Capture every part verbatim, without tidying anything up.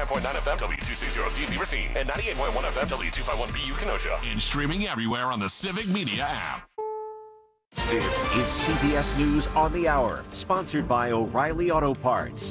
point nine F M, W two sixty C Beaver Scene, and ninety-eight point one F M, W two fifty-one B U Kenosha. And streaming everywhere on the Civic Media app. This is C B S News on the Hour, sponsored by O'Reilly Auto Parts.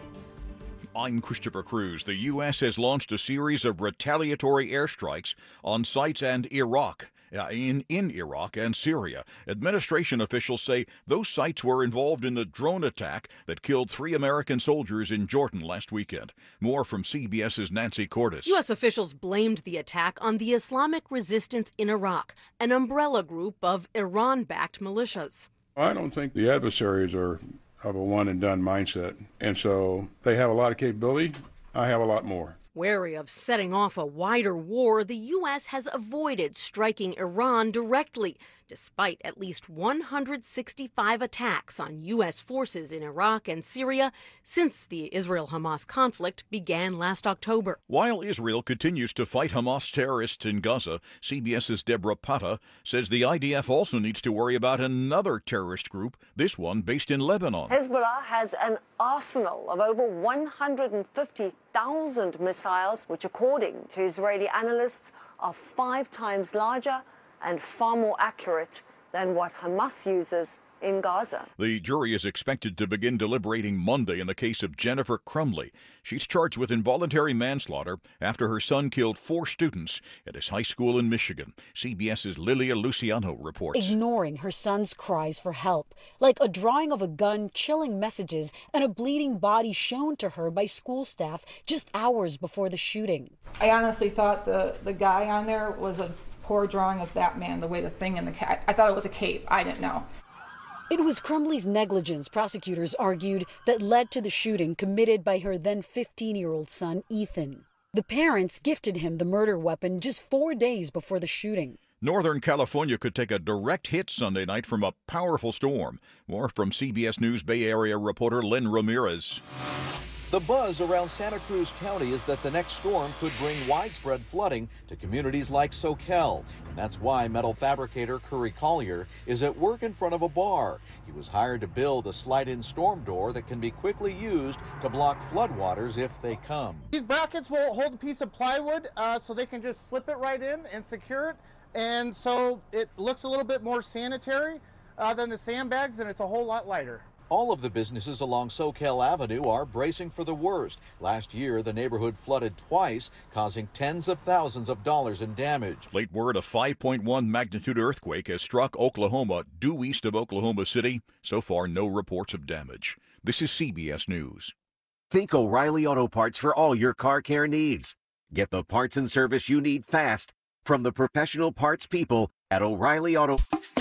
I'm Christopher Cruz. The U S has launched a series of retaliatory airstrikes on sites and Iraq. Uh, in, in Iraq and Syria. Administration officials say those sites were involved in the drone attack that killed three American soldiers in Jordan last weekend. More from CBS's Nancy Cordes. U S officials blamed the attack on the Islamic Resistance in Iraq, an umbrella group of Iran-backed militias. I don't think the adversaries are of a one-and-done mindset, and so they have a lot of capability. I have a lot more. Wary of setting off a wider war, the U S has avoided striking Iran directly, despite at least one hundred sixty-five attacks on U S forces in Iraq and Syria since the Israel-Hamas conflict began last October. While Israel continues to fight Hamas terrorists in Gaza, CBS's Deborah Pata says the I D F also needs to worry about another terrorist group, this one based in Lebanon. Hezbollah has an arsenal of over one hundred fifty thousand missiles, which according to Israeli analysts are five times larger and far more accurate than what Hamas uses in Gaza. The jury is expected to begin deliberating Monday in the case of Jennifer Crumley. She's charged with involuntary manslaughter after her son killed four students at his high school in Michigan. CBS's Lilia Luciano reports. Ignoring her son's cries for help, like a drawing of a gun, chilling messages, and a bleeding body shown to her by school staff just hours before the shooting. I honestly thought the, the guy on there was a poor drawing of Batman, the way the thing in the cat. I thought it was a cape. I didn't know. It was Crumley's negligence, prosecutors argued, that led to the shooting committed by her then fifteen-year-old son, Ethan. The parents gifted him the murder weapon just four days before the shooting. Northern California could take a direct hit Sunday night from a powerful storm. More from C B S News Bay Area reporter Lynn Ramirez. The buzz around Santa Cruz County is that the next storm could bring widespread flooding to communities like Soquel. And that's why metal fabricator Curry Collier is at work in front of a bar. He was hired to build a slide-in storm door that can be quickly used to block floodwaters if they come. These brackets will hold a piece of plywood uh, so they can just slip it right in and secure it. And so it looks a little bit more sanitary uh, than the sandbags, and it's a whole lot lighter. All of the businesses along Soquel Avenue are bracing for the worst. Last year, the neighborhood flooded twice, causing tens of thousands of dollars in damage. Late word, a five point one magnitude earthquake has struck Oklahoma due east of Oklahoma City. So far, no reports of damage. This is C B S News. Think O'Reilly Auto Parts for all your car care needs. Get the parts and service you need fast from the professional parts people at O'Reilly Auto.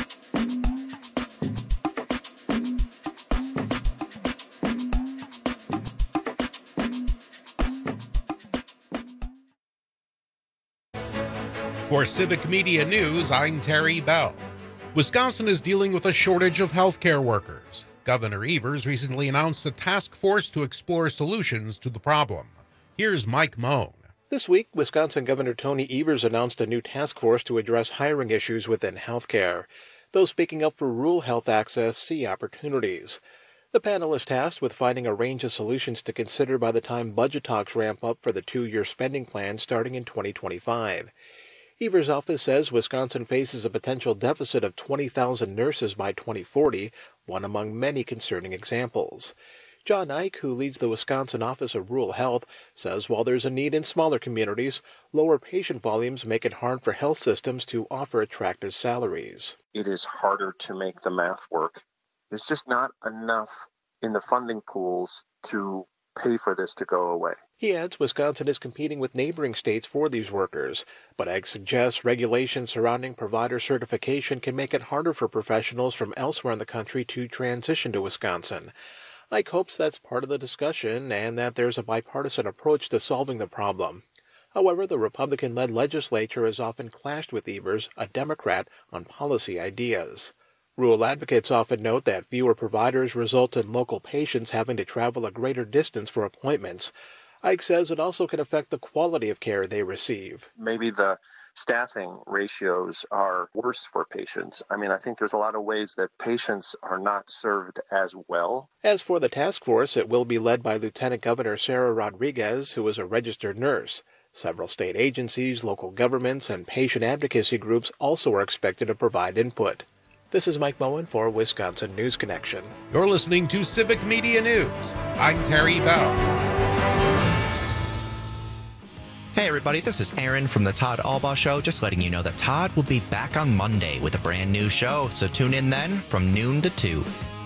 For Civic Media News, I'm Terry Bell. Wisconsin is dealing with a shortage of healthcare workers. Governor Evers recently announced a task force to explore solutions to the problem. Here's Mike Moan. This week, Wisconsin Governor Tony Evers announced a new task force to address hiring issues within healthcare. Those speaking up for rural health access see opportunities. The panel is tasked with finding a range of solutions to consider by the time budget talks ramp up for the two-year spending plan starting in twenty twenty-five. Evers' office says Wisconsin faces a potential deficit of twenty thousand nurses by twenty forty, one among many concerning examples. John Ike, who leads the Wisconsin Office of Rural Health, says while there's a need in smaller communities, lower patient volumes make it hard for health systems to offer attractive salaries. It is harder to make the math work. There's just not enough in the funding pools to pay for this to go away. He adds Wisconsin is competing with neighboring states for these workers, but Ike suggests regulations surrounding provider certification can make it harder for professionals from elsewhere in the country to transition to Wisconsin. Ike hopes that's part of the discussion and that there's a bipartisan approach to solving the problem. However, the Republican-led legislature has often clashed with Evers, a Democrat, on policy ideas. Rural advocates often note that fewer providers result in local patients having to travel a greater distance for appointments. Ike says it also can affect the quality of care they receive. Maybe the staffing ratios are worse for patients. I mean, I think there's a lot of ways that patients are not served as well. As for the task force, it will be led by Lieutenant Governor Sarah Rodriguez, who is a registered nurse. Several state agencies, local governments, and patient advocacy groups also are expected to provide input. This is Mike Moen for Wisconsin News Connection. You're listening to Civic Media News. I'm Terry Bell. Hey everybody, this is Aaron from the Todd Albaugh Show, just letting you know that Todd will be back on Monday with a brand new show, so tune in then from noon to two.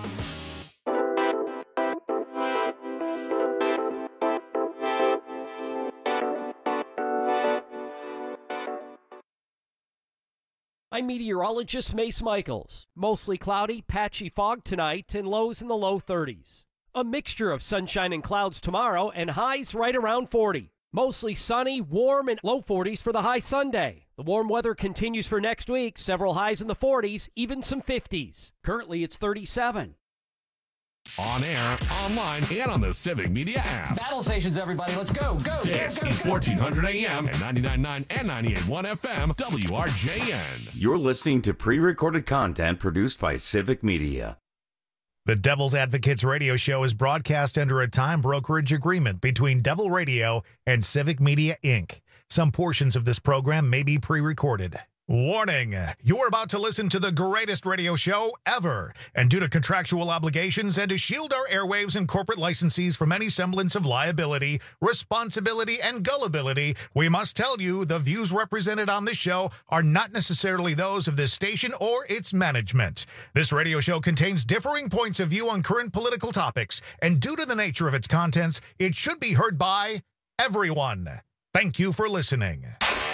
I'm meteorologist Mace Michaels. Mostly cloudy, patchy fog tonight, and lows in the low thirties. A mixture of sunshine and clouds tomorrow, and highs right around forty. Mostly sunny, warm, and low forties for the high Sunday. The warm weather continues for next week, several highs in the forties, even some fifties. Currently, it's thirty-seven. On air, online, and on the Civic Media app. Battle stations, everybody. Let's go, go, This go, go, is go. fourteen hundred A M and ninety-nine point nine and ninety-eight point one F M, W R J N. You're listening to pre-recorded content produced by Civic Media. The Devil's Advocates radio show is broadcast under a time brokerage agreement between Devil Radio and Civic Media, Incorporated. Some portions of this program may be pre-recorded. Warning! You're about to listen to the greatest radio show ever. And due to contractual obligations and to shield our airwaves and corporate licensees from any semblance of liability, responsibility, and gullibility, we must tell you the views represented on this show are not necessarily those of this station or its management. This radio show contains differing points of view on current political topics, and due to the nature of its contents, it should be heard by everyone. Thank you for listening.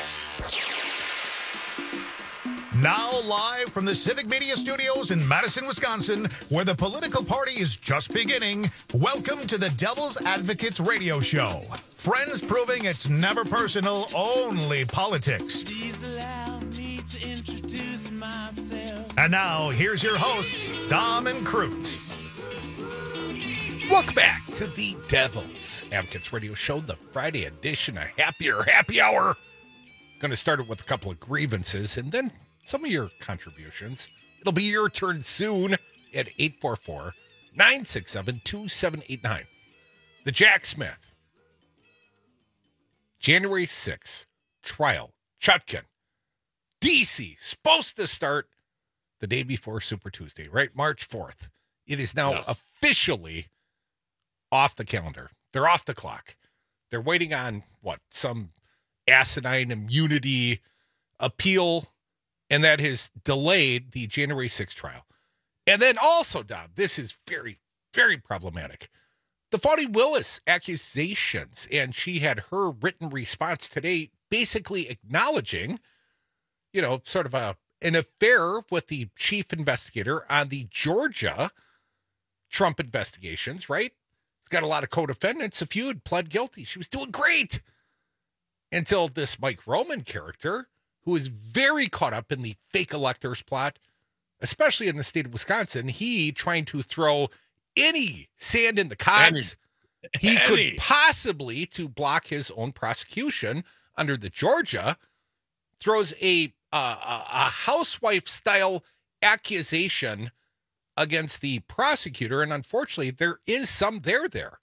Now live from the Civic Media Studios in Madison, Wisconsin, where the political party is just beginning, welcome to the Devil's Advocates radio show. Friends proving it's never personal, only politics. Please allow me to introduce myself. And now, here's your hosts, Dom and Crute. Welcome back to the Devil's Advocates radio show, the Friday edition, a happier happy hour. Going to start it with a couple of grievances and then some of your contributions. It'll be your turn soon at eight four four, nine six seven, two seven eight nine. The Jack Smith, January sixth, trial, Chutkin, D C, supposed to start the day before Super Tuesday, right? March fourth. It is now yes. officially off the calendar. They're off the clock. They're waiting on, what, some asinine immunity appeal, and that has delayed the January sixth trial. And then also, Dom, this is very, very problematic. The Fani Willis accusations, and she had her written response today basically acknowledging, you know, sort of a an affair with the chief investigator on the Georgia Trump investigations, right? He's got a lot of co-defendants. A few had pled guilty. She was doing great until this Mike Roman character, who is very caught up in the fake electors plot, especially in the state of Wisconsin, he trying to throw any sand in the cogs he Any. could possibly to block his own prosecution under the Georgia, throws a uh, a, a housewife-style accusation against the prosecutor, and unfortunately, there is some there there.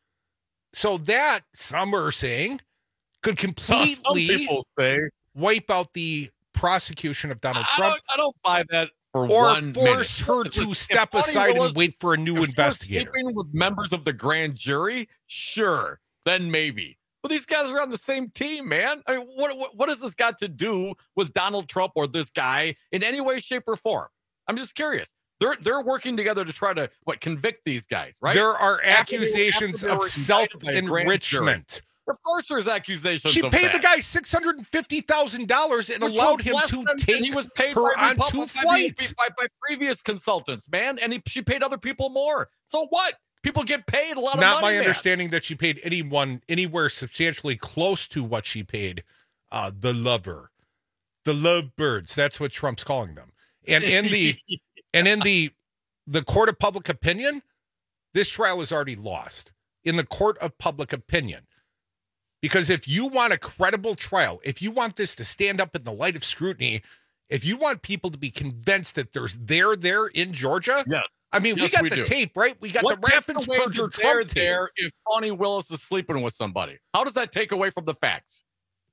So that, some are saying, could completely Some people say. wipe out the prosecution of Donald I Trump. Don't, I don't buy that for or one force minute. her to If step Fani aside Willis- and wait for a new if investigator. Sleeping with members of the grand jury, sure, then maybe. But these guys are on the same team, man. I mean, what what, what has this got to do with Donald Trump or this guy in any way, shape, or form? I'm just curious. They're they're working together to try to what convict these guys, right? There are After they- accusations after they of were indicted by a grand self-enrichment. jury. Of course, there's accusations. She of paid that. the guy six hundred fifty thousand dollars and Which allowed was him less to than- than take he was paid her by on two Republic- by- flights. by, by previous consultants, man, and he, she paid other people more. So what? People get paid a lot of Not money. my man. understanding that she paid anyone anywhere substantially close to what she paid uh, the lover, the lovebirds. That's what Trump's calling them. And in the and in the the court of public opinion, this trial is already lost in the court of public opinion Because if you want a credible trial, if you want this to stand up in the light of scrutiny, if you want people to be convinced that there's there there in Georgia, yes. I mean, yes, we got we the do. tape, right? We got what the Raffensperger Trump tape. There if Fani Willis is sleeping with somebody? How does that take away from the facts?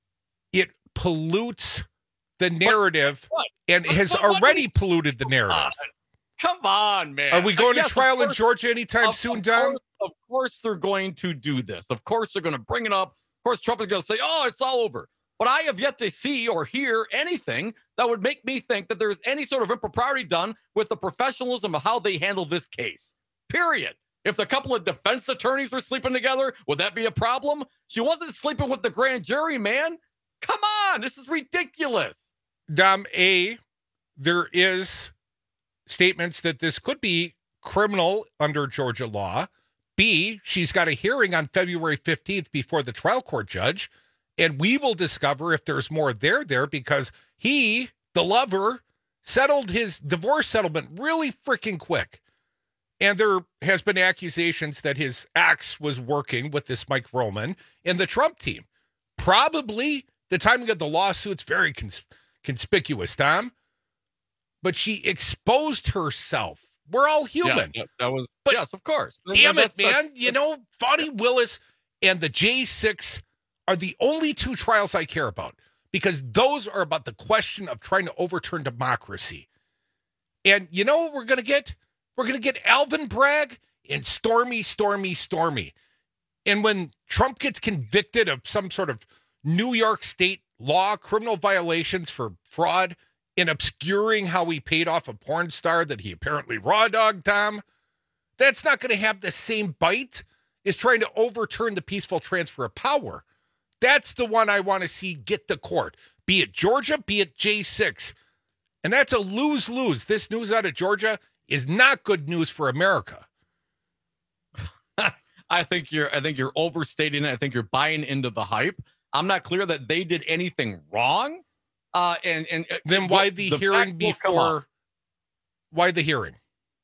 It pollutes the narrative what? and What? has What? What? already polluted the narrative. Come on, man. Are we going yes, to trial course, in Georgia anytime of, soon, of Dom? Course, of course they're going to do this. Of course they're going to bring it up. Of course Trump is going to say, oh, it's all over. But I have yet to see or hear anything that would make me think that there's any sort of impropriety done with the professionalism of how they handle this case. Period. If the couple of defense attorneys were sleeping together, would that be a problem? She wasn't sleeping with the grand jury, man. Come on. This is ridiculous. Dom, A, there is statements that this could be criminal under Georgia law. B, she's got a hearing on February fifteenth before the trial court judge, and we will discover if there's more there there because he, the lover, settled his divorce settlement really freaking quick. And there has been accusations that his ex was working with this Mike Roman and the Trump team. Probably the timing of the lawsuit's very cons- conspicuous, Tom. But she exposed herself. We're all human. Yes, that, that was, but yes, of course. Damn that's, it, man. That's, you know, Fani Willis and the J six are the only two trials I care about because those are about the question of trying to overturn democracy. And you know what we're going to get? We're going to get Alvin Bragg and Stormy, Stormy, Stormy. And when Trump gets convicted of some sort of New York State law, criminal violations for fraud in obscuring how he paid off a porn star that he apparently raw dogged, Tom, that's not going to have the same bite as trying to overturn the peaceful transfer of power. That's the one I want to see get to court, be it Georgia, be it J six. And that's a lose-lose. This news out of Georgia is not good news for America. I think you're I think you're overstating it. I think you're buying into the hype. I'm not clear that they did anything wrong. Uh, and, and then why the, the hearing before? Why the hearing?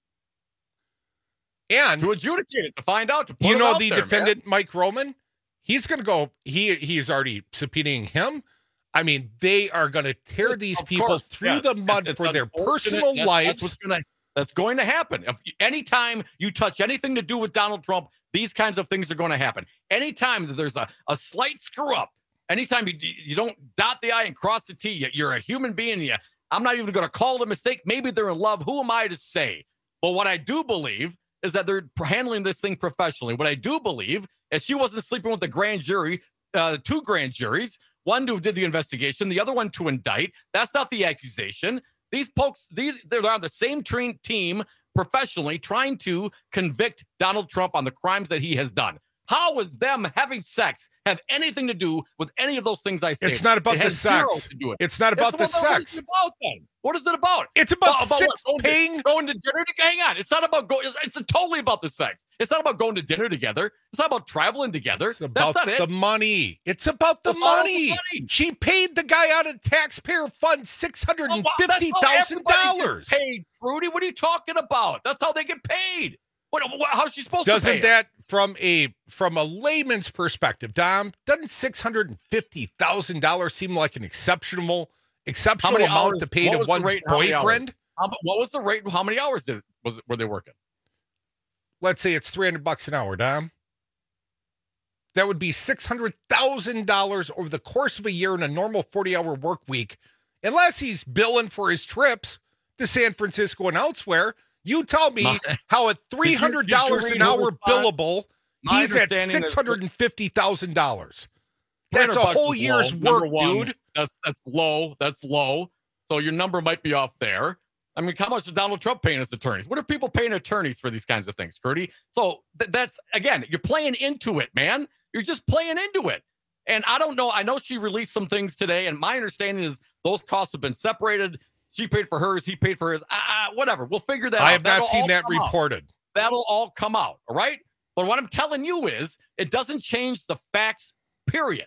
And to adjudicate it, to find out. To put you know it the there, defendant, man. Mike Roman, he's going to go. He he's already subpoenaing him. I mean, they are going to tear these of people course, through yes. the mud it's, it's for their personal that's, lives. That's, what's gonna, that's going to happen. If anytime you touch anything to do with Donald Trump, these kinds of things are going to happen. Anytime that there's a, a slight screw up, anytime you you don't dot the I and cross the T, you're a human being. You, I'm not even going to call it a mistake. Maybe they're in love. Who am I to say? But what I do believe is that they're handling this thing professionally. What I do believe is she wasn't sleeping with the grand jury, uh, two grand juries, one who did the investigation, the other one to indict. That's not the accusation. These folks, these they're on the same train team professionally trying to convict Donald Trump on the crimes that he has done. How is them having sex have anything to do with any of those things I say? It's not about it the sex. To do it. It's not about it's the about, sex. What is it about then? What is it about? It's about, about, about six going paying. To, going to dinner to hang on. It's not about going. It's, it's totally about the sex. It's not about going to dinner together. It's not about traveling together. It's about That's not the it. money. It's about the it's money. the money. She paid the guy out of taxpayer fund six hundred and fifty thousand dollars. Paid, Rudy. What are you talking about? That's how they get paid. What, what, how's she supposed doesn't to pay that from a from a layman's perspective, Dom, doesn't six hundred and fifty thousand dollars seem like an exceptional exceptional amount hours, to pay to one's boyfriend? How, what was the rate? How many hours did was were they working? Let's say it's three hundred bucks an hour, Dom. That would be six hundred thousand dollars over the course of a year in a normal forty hour work week, unless he's billing for his trips to San Francisco and elsewhere. You tell me my, how at three hundred dollars an hour billable, he's at six hundred fifty thousand dollars. That's a whole year's low. work, one, dude. That's that's low. That's low. So your number might be off there. I mean, how much is Donald Trump paying his attorneys? What are people paying attorneys for these kinds of things, Curdy? So th- that's, again, you're playing into it, man. You're just playing into it. And I don't know. I know she released some things today, and my understanding is those costs have been separated. She paid for hers. He paid for his. Uh, whatever. We'll figure that I out. I have That'll not seen that reported. Out. That'll all come out. All right. But what I'm telling you is it doesn't change the facts, period.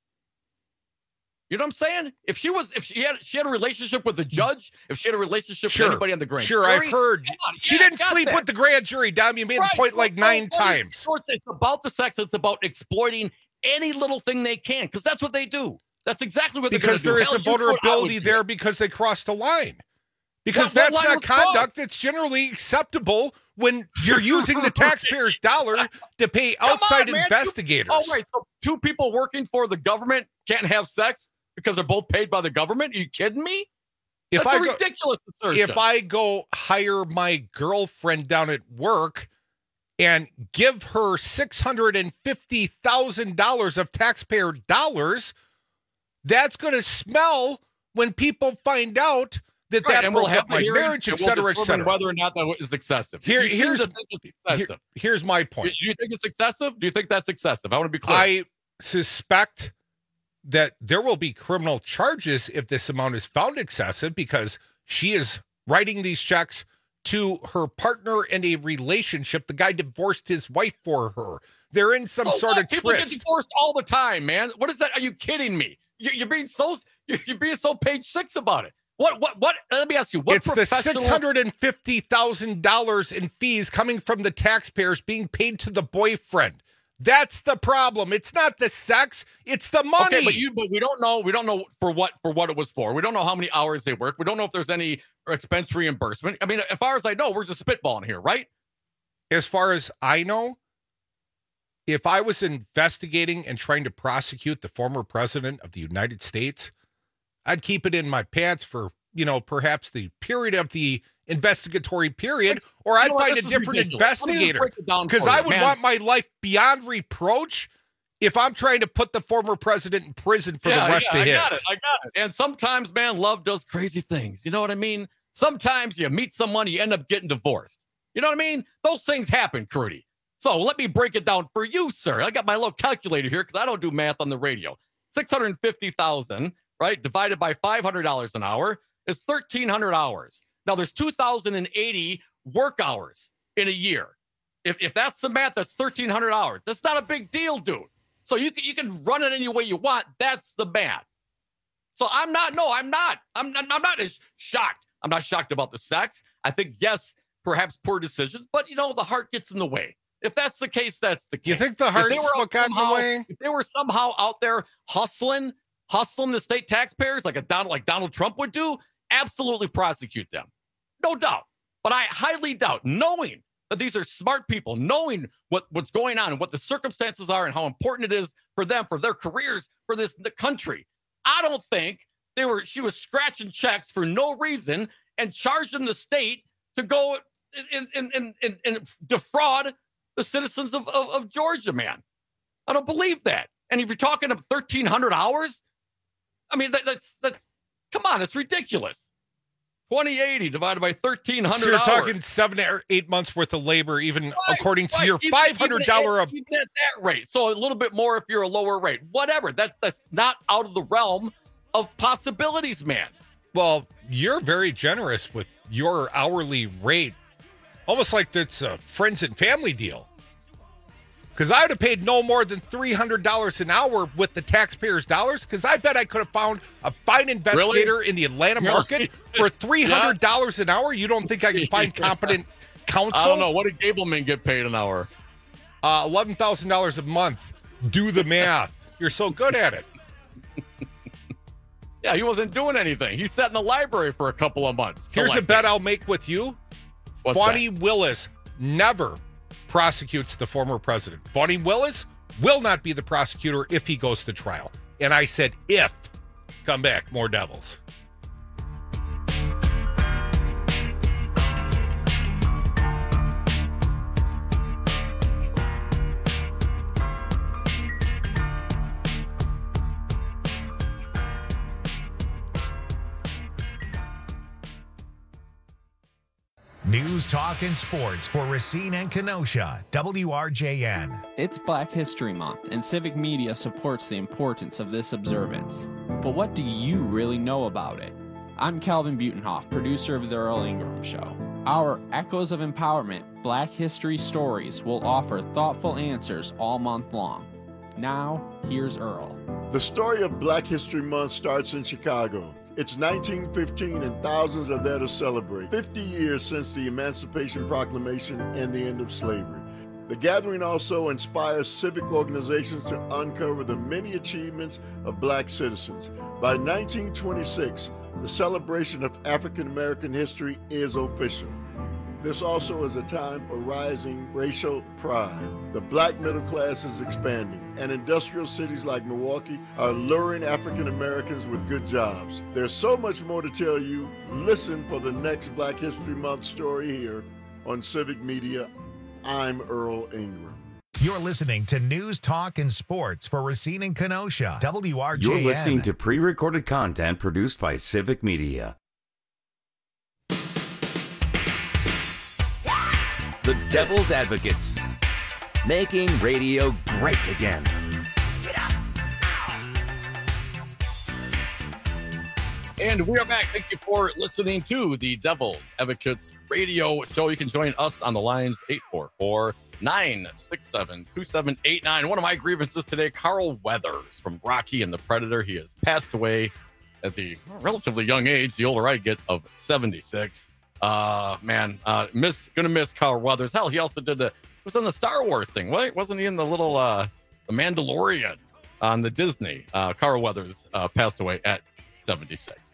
You know what I'm saying? If she was, if she had, she had a relationship with the judge, if she had a relationship sure. with anybody on the grand sure, jury. Sure, I've heard. She yeah, didn't sleep that. with the grand jury, Dom. You made right. the point like nine right. times. So it's, it's about the sex. It's about exploiting any little thing they can, because that's what they do. That's exactly what they're because do. there is Hell, a vulnerability there because they crossed the line. Because what, what that's not conduct that's generally acceptable when you're using the taxpayers' dollar to pay outside on, investigators. Two, oh, right. So two people working for the government can't have sex because they're both paid by the government? Are you kidding me? If that's I a go, ridiculous assertion. If I go hire my girlfriend down at work and give her six hundred fifty thousand dollars of taxpayer dollars, that's going to smell when people find out that right, that and broke we'll up my marriage, et cetera, we'll et cetera. Whether or not that is excessive. Here, you here's, it's excessive. Here, here's my point. Do you think it's excessive? Do you think that's excessive? I want to be clear. I suspect that there will be criminal charges if this amount is found excessive because she is writing these checks to her partner in a relationship. The guy divorced his wife for her. They're in some so sort what? of People tryst. get divorced all the time, man. What is that? Are you kidding me? You're, you're being so you're, you're being so page six about it. What, what, what? Let me ask you. What it's the six hundred fifty thousand dollars in fees coming from the taxpayers being paid to the boyfriend. That's the problem. It's not the sex. It's the money. Okay, but, you, but we don't know. We don't know for what for what it was for. We don't know how many hours they work. We don't know if there's any expense reimbursement. I mean, as far as I know, we're just spitballing here, right? As far as I know, if I was investigating and trying to prosecute the former president of the United States, I'd keep it in my pants for, you know, perhaps the period of the investigatory period, it's, or I'd find a different investigator because I would man. want my life beyond reproach if I'm trying to put the former president in prison for yeah, the rest yeah, of I his. Got it, I got it. And sometimes, man, love does crazy things. You know what I mean? Sometimes you meet someone, you end up getting divorced. You know what I mean? Those things happen, Crudy. So let me break it down for you, sir. I got my little calculator here because I don't do math on the radio. six hundred fifty thousand, right, divided by five hundred dollars an hour is thirteen hundred hours. Now, there's two thousand eighty work hours in a year. If, if that's the math, that's thirteen hundred hours. That's not a big deal, dude. So you can, you can run it any way you want. That's the math. So I'm not, no, I'm not. I'm not, I'm not as shocked. I'm not shocked about the sex. I think, yes, perhaps poor decisions, but, you know, the heart gets in the way. If that's the case, that's the case. You think the heart's what got in the way? If they were somehow out there hustling, hustling the state taxpayers like a Donald, like Donald Trump would do, absolutely prosecute them. No doubt. But I highly doubt, knowing that these are smart people, knowing what, what's going on and what the circumstances are and how important it is for them, for their careers, for this the country. I don't think they were. She was scratching checks for no reason and charging the state to go and, and, and, and, and defraud the citizens of, of, of Georgia, man. I don't believe that. And if you're talking of thirteen hundred hours, I mean, that, that's, that's, come on, it's ridiculous. twenty eighty divided by thirteen hundred. So you're hours. talking seven or eight months worth of labor, even right, according to right. your even, five hundred dollars even, even at that rate. So a little bit more if you're a lower rate. Whatever. That's that's not out of the realm of possibilities, man. Well, you're very generous with your hourly rate, almost like it's a friends and family deal. Because I would have paid no more than three hundred dollars an hour with the taxpayers' dollars, because I bet I could have found a fine investigator really? in the Atlanta Really? market for three hundred dollars yeah. an hour. You don't think I can find competent counsel? I don't know. What did Gableman get paid an hour? Uh, eleven thousand dollars a month. Do the math. You're so good at it. Yeah, he wasn't doing anything. He sat in the library for a couple of months. Here's a bet I'll make with you. What's Fonnie that? Willis never prosecutes the former president. Fonnie Willis will not be the prosecutor if he goes to trial. And I said if. Come back, more Devils. News, talk, and sports for Racine and Kenosha. W R J N. It's Black History Month, and Civic Media supports the importance of this observance. But what do you really know about it? I'm Calvin Butenhoff, producer of The Earl Ingram Show. Our Echoes of Empowerment Black History Stories will offer thoughtful answers all month long. Now, here's Earl. The story of Black History Month starts in Chicago. It's nineteen fifteen and thousands are there to celebrate. fifty years since the Emancipation Proclamation and the end of slavery. The gathering also inspires civic organizations to uncover the many achievements of black citizens. By nineteen twenty-six, the celebration of African American history is official. This also is a time for rising racial pride. The black middle class is expanding, and industrial cities like Milwaukee are luring African Americans with good jobs. There's so much more to tell you. Listen for the next Black History Month story here on Civic Media. I'm Earl Ingram. You're listening to News, Talk, and Sports for Racine and Kenosha. W R J N. You're listening to pre-recorded content produced by Civic Media. The Devil's Advocates, making radio great again. And we are back. Thank you for listening to the Devil's Advocates radio show. You can join us on the lines eight four four, nine six seven, two seven eight nine. One of my grievances today, Carl Weathers from Rocky and the Predator. He has passed away at the relatively young age, the older I get, of seventy-six. Uh, man, uh, miss, gonna miss Carl Weathers. Hell, he also did the, was on the Star Wars thing, right? Wasn't he in the little, uh, the Mandalorian on the Disney? Uh, Carl Weathers, uh, passed away at seventy-six.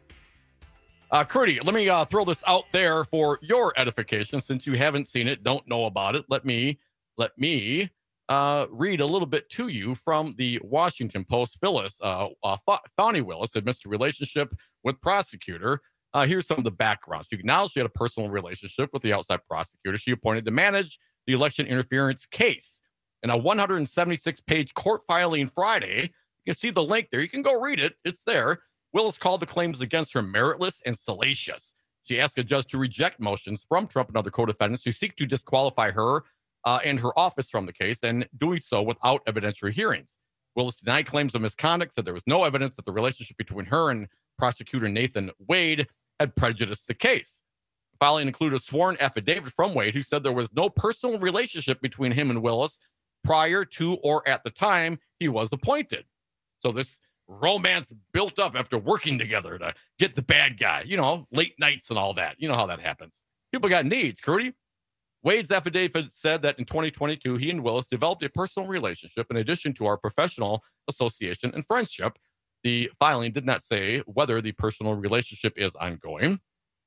Uh, Crudy, let me, uh, throw this out there for your edification. Since you haven't seen it, don't know about it. Let me, let me, uh, read a little bit to you from the Washington Post. Phyllis, uh, uh Fani Willis had missed a relationship with prosecutor. Uh, here's some of the background. She acknowledged she had a personal relationship with the outside prosecutor she appointed to manage the election interference case. In a one hundred seventy-six page court filing Friday, you can see the link there. You can go read it. It's there. Willis called the claims against her meritless and salacious. She asked a judge to reject motions from Trump and other co-defendants who seek to disqualify her uh, and her office from the case, and doing so without evidentiary hearings. Willis denied claims of misconduct, said there was no evidence that the relationship between her and prosecutor Nathan Wade had prejudiced the case. The filing included a sworn affidavit from Wade, who said there was no personal relationship between him and Willis prior to or at the time he was appointed. So this romance built up after working together to get the bad guy, you know, late nights and all that. You know how that happens. People got needs, Crudy. Wade's affidavit said that in twenty twenty-two, he and Willis developed a personal relationship in addition to our professional association and friendship. The filing did not say whether the personal relationship is ongoing.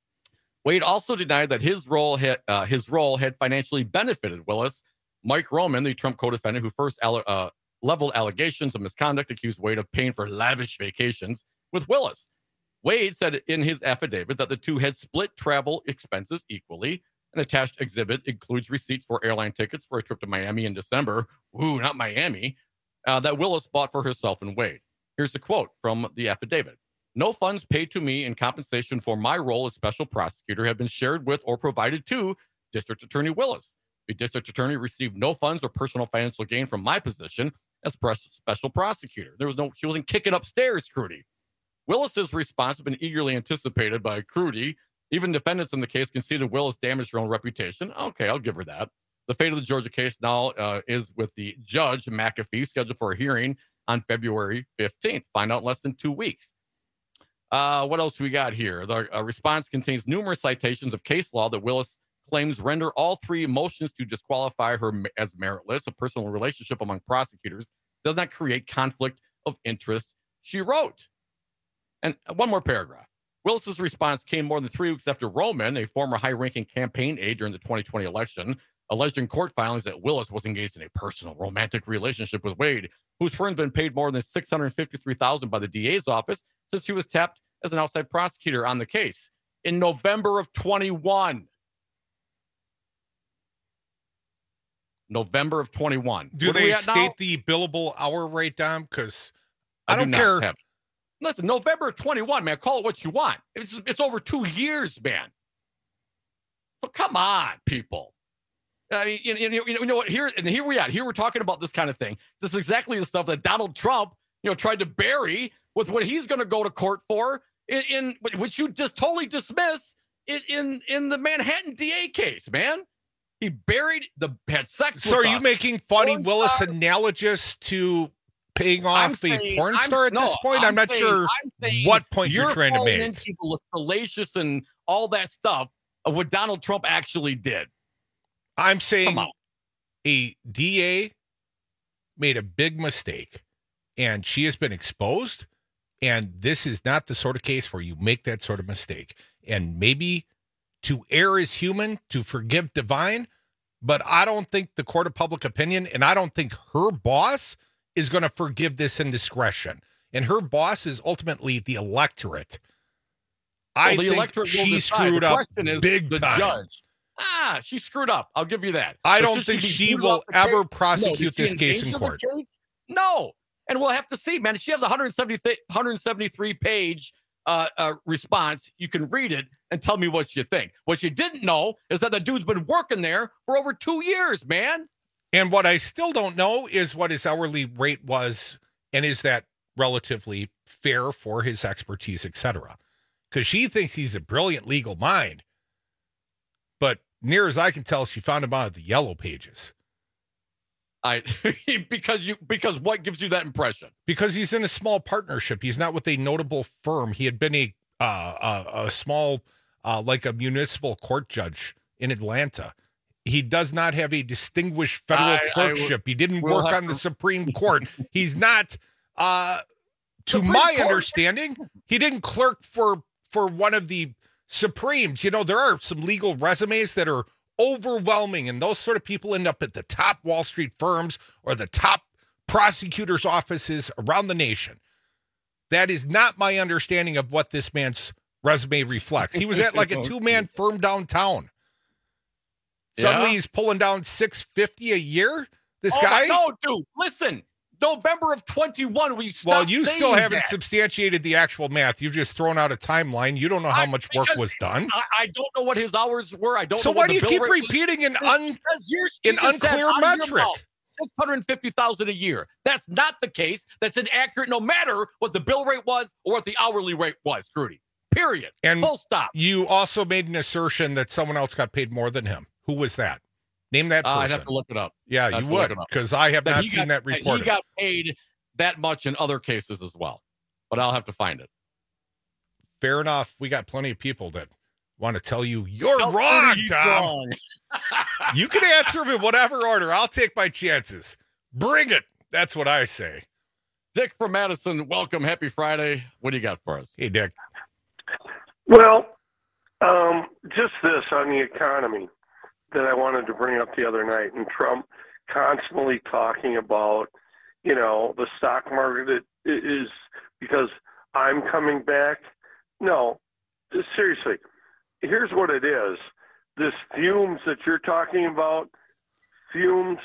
Wade also denied that his role had, uh, his role had financially benefited Willis. Mike Roman, the Trump co-defendant who first alle- uh, leveled allegations of misconduct, accused Wade of paying for lavish vacations with Willis. Wade said in his affidavit that the two had split travel expenses equally. An attached exhibit includes receipts for airline tickets for a trip to Miami in December. Ooh, not Miami. Uh, that Willis bought for herself and Wade. Here's a quote from the affidavit. No funds paid to me in compensation for my role as special prosecutor have been shared with or provided to District Attorney Willis. The district attorney received no funds or personal financial gain from my position as special prosecutor. There was no, she wasn't kicking upstairs, Crudy. Willis's response had been eagerly anticipated by Crudy. Even defendants in the case conceded Willis damaged her own reputation. Okay, I'll give her that. The fate of the Georgia case now uh, is with the judge, McAfee, scheduled for a hearing on February fifteenth. Find out in less than two weeks. Uh, what else we got here? The uh, response contains numerous citations of case law that Willis claims render all three motions to disqualify her as meritless. A personal relationship among prosecutors does not create conflict of interest, she wrote. And one more paragraph. Willis's response came more than three weeks after Roman, a former high-ranking campaign aide during the twenty twenty election, alleged in court filings that Willis was engaged in a personal romantic relationship with Wade, whose firm's been paid more than six hundred fifty-three thousand dollars by the D A's office since he was tapped as an outside prosecutor on the case in November of twenty-one. November of twenty-one. Do they state now? The billable hour rate down? Because I, I don't do care. Have, listen, November of twenty-one, man. Call it what you want. It's it's over two years, man. So come on, people. I mean, you, you, you know what? Here and here we are. Here we're talking about this kind of thing. This is exactly the stuff that Donald Trump, you know, tried to bury with what he's going to go to court for, in, in which you just totally dismiss in, in in the Manhattan D A case, man. He buried the had sex. So with are you us. making Fani porn Willis star. analogous to paying off I'm the saying, porn I'm, star at no, this point? I'm, I'm not saying, sure saying what point you're, you're trying to make. Into the salacious and all that stuff of what Donald Trump actually did. I'm saying a D A made a big mistake, and she has been exposed, and this is not the sort of case where you make that sort of mistake. And maybe to err is human, to forgive divine, but I don't think the court of public opinion, and I don't think her boss is going to forgive this indiscretion. And her boss is ultimately the electorate. I well, the think electorate she will decide. screwed the up question is big the time. Judge. Ah, she screwed up. I'll give you that. I But don't should think be she booted will off the ever case? prosecute No, did this she case in endanger the court. case? No. And we'll have to see, man. She has a one hundred seventy, one seventy-three page uh, uh, response. You can read it and tell me what you think. What you didn't know is that the dude's been working there for over two years, man. And what I still don't know is what his hourly rate was, and is that relatively fair for his expertise, et cetera. Because she thinks he's a brilliant legal mind. But near as I can tell, she found him out of the yellow pages. I because you because what gives you that impression? Because he's in a small partnership. He's not with a notable firm. He had been a uh, a, a small, uh, like a municipal court judge in Atlanta. He does not have a distinguished federal I, clerkship. I, he didn't we'll work on to... the Supreme Court. He's not, uh, to Supreme my Court? understanding, he didn't clerk for for one of the Supremes. You know, there are some legal resumes that are overwhelming, and those sort of people end up at the top Wall Street firms or the top prosecutors' offices around the nation. That is not my understanding of what this man's resume reflects. He was at like a two-man firm downtown. Suddenly Yeah. he's pulling down six hundred fifty dollars a year? This oh guy? My, no, dude, listen. November of twenty-one, we stopped Well, you still saying haven't that. substantiated the actual math. You've just thrown out a timeline. You don't know how I- much work because was done. I, I don't know what his hours were. I don't So know why what do you the keep bill rate was. repeating an un Because you're- you an just said unclear out of your metric? mouth, six hundred fifty thousand dollars a year. That's not the case. That's inaccurate no matter what the bill rate was or what the hourly rate was, Grudy. Period. And Full stop. You also made an assertion that someone else got paid more than him. Who was that? Name that Uh, person. I'd have to look it up. Yeah, I'd have you to look would, it up. because I have That not he seen got- that reported. He got paid that much in other cases as well, but I'll have to find it. Fair enough. We got plenty of people that want to tell you you're Tell wrong, Grudy he's Tom. wrong. You can answer them in whatever order. I'll take my chances. Bring it. That's what I say. Dick from Madison, welcome. Happy Friday. What do you got for us? Hey, Dick. Well, um, just this on the economy that I wanted to bring up the other night, and Trump constantly talking about, you know, the stock market is because I'm coming back. No, seriously, here's what it is. This fumes that you're talking about, fumes,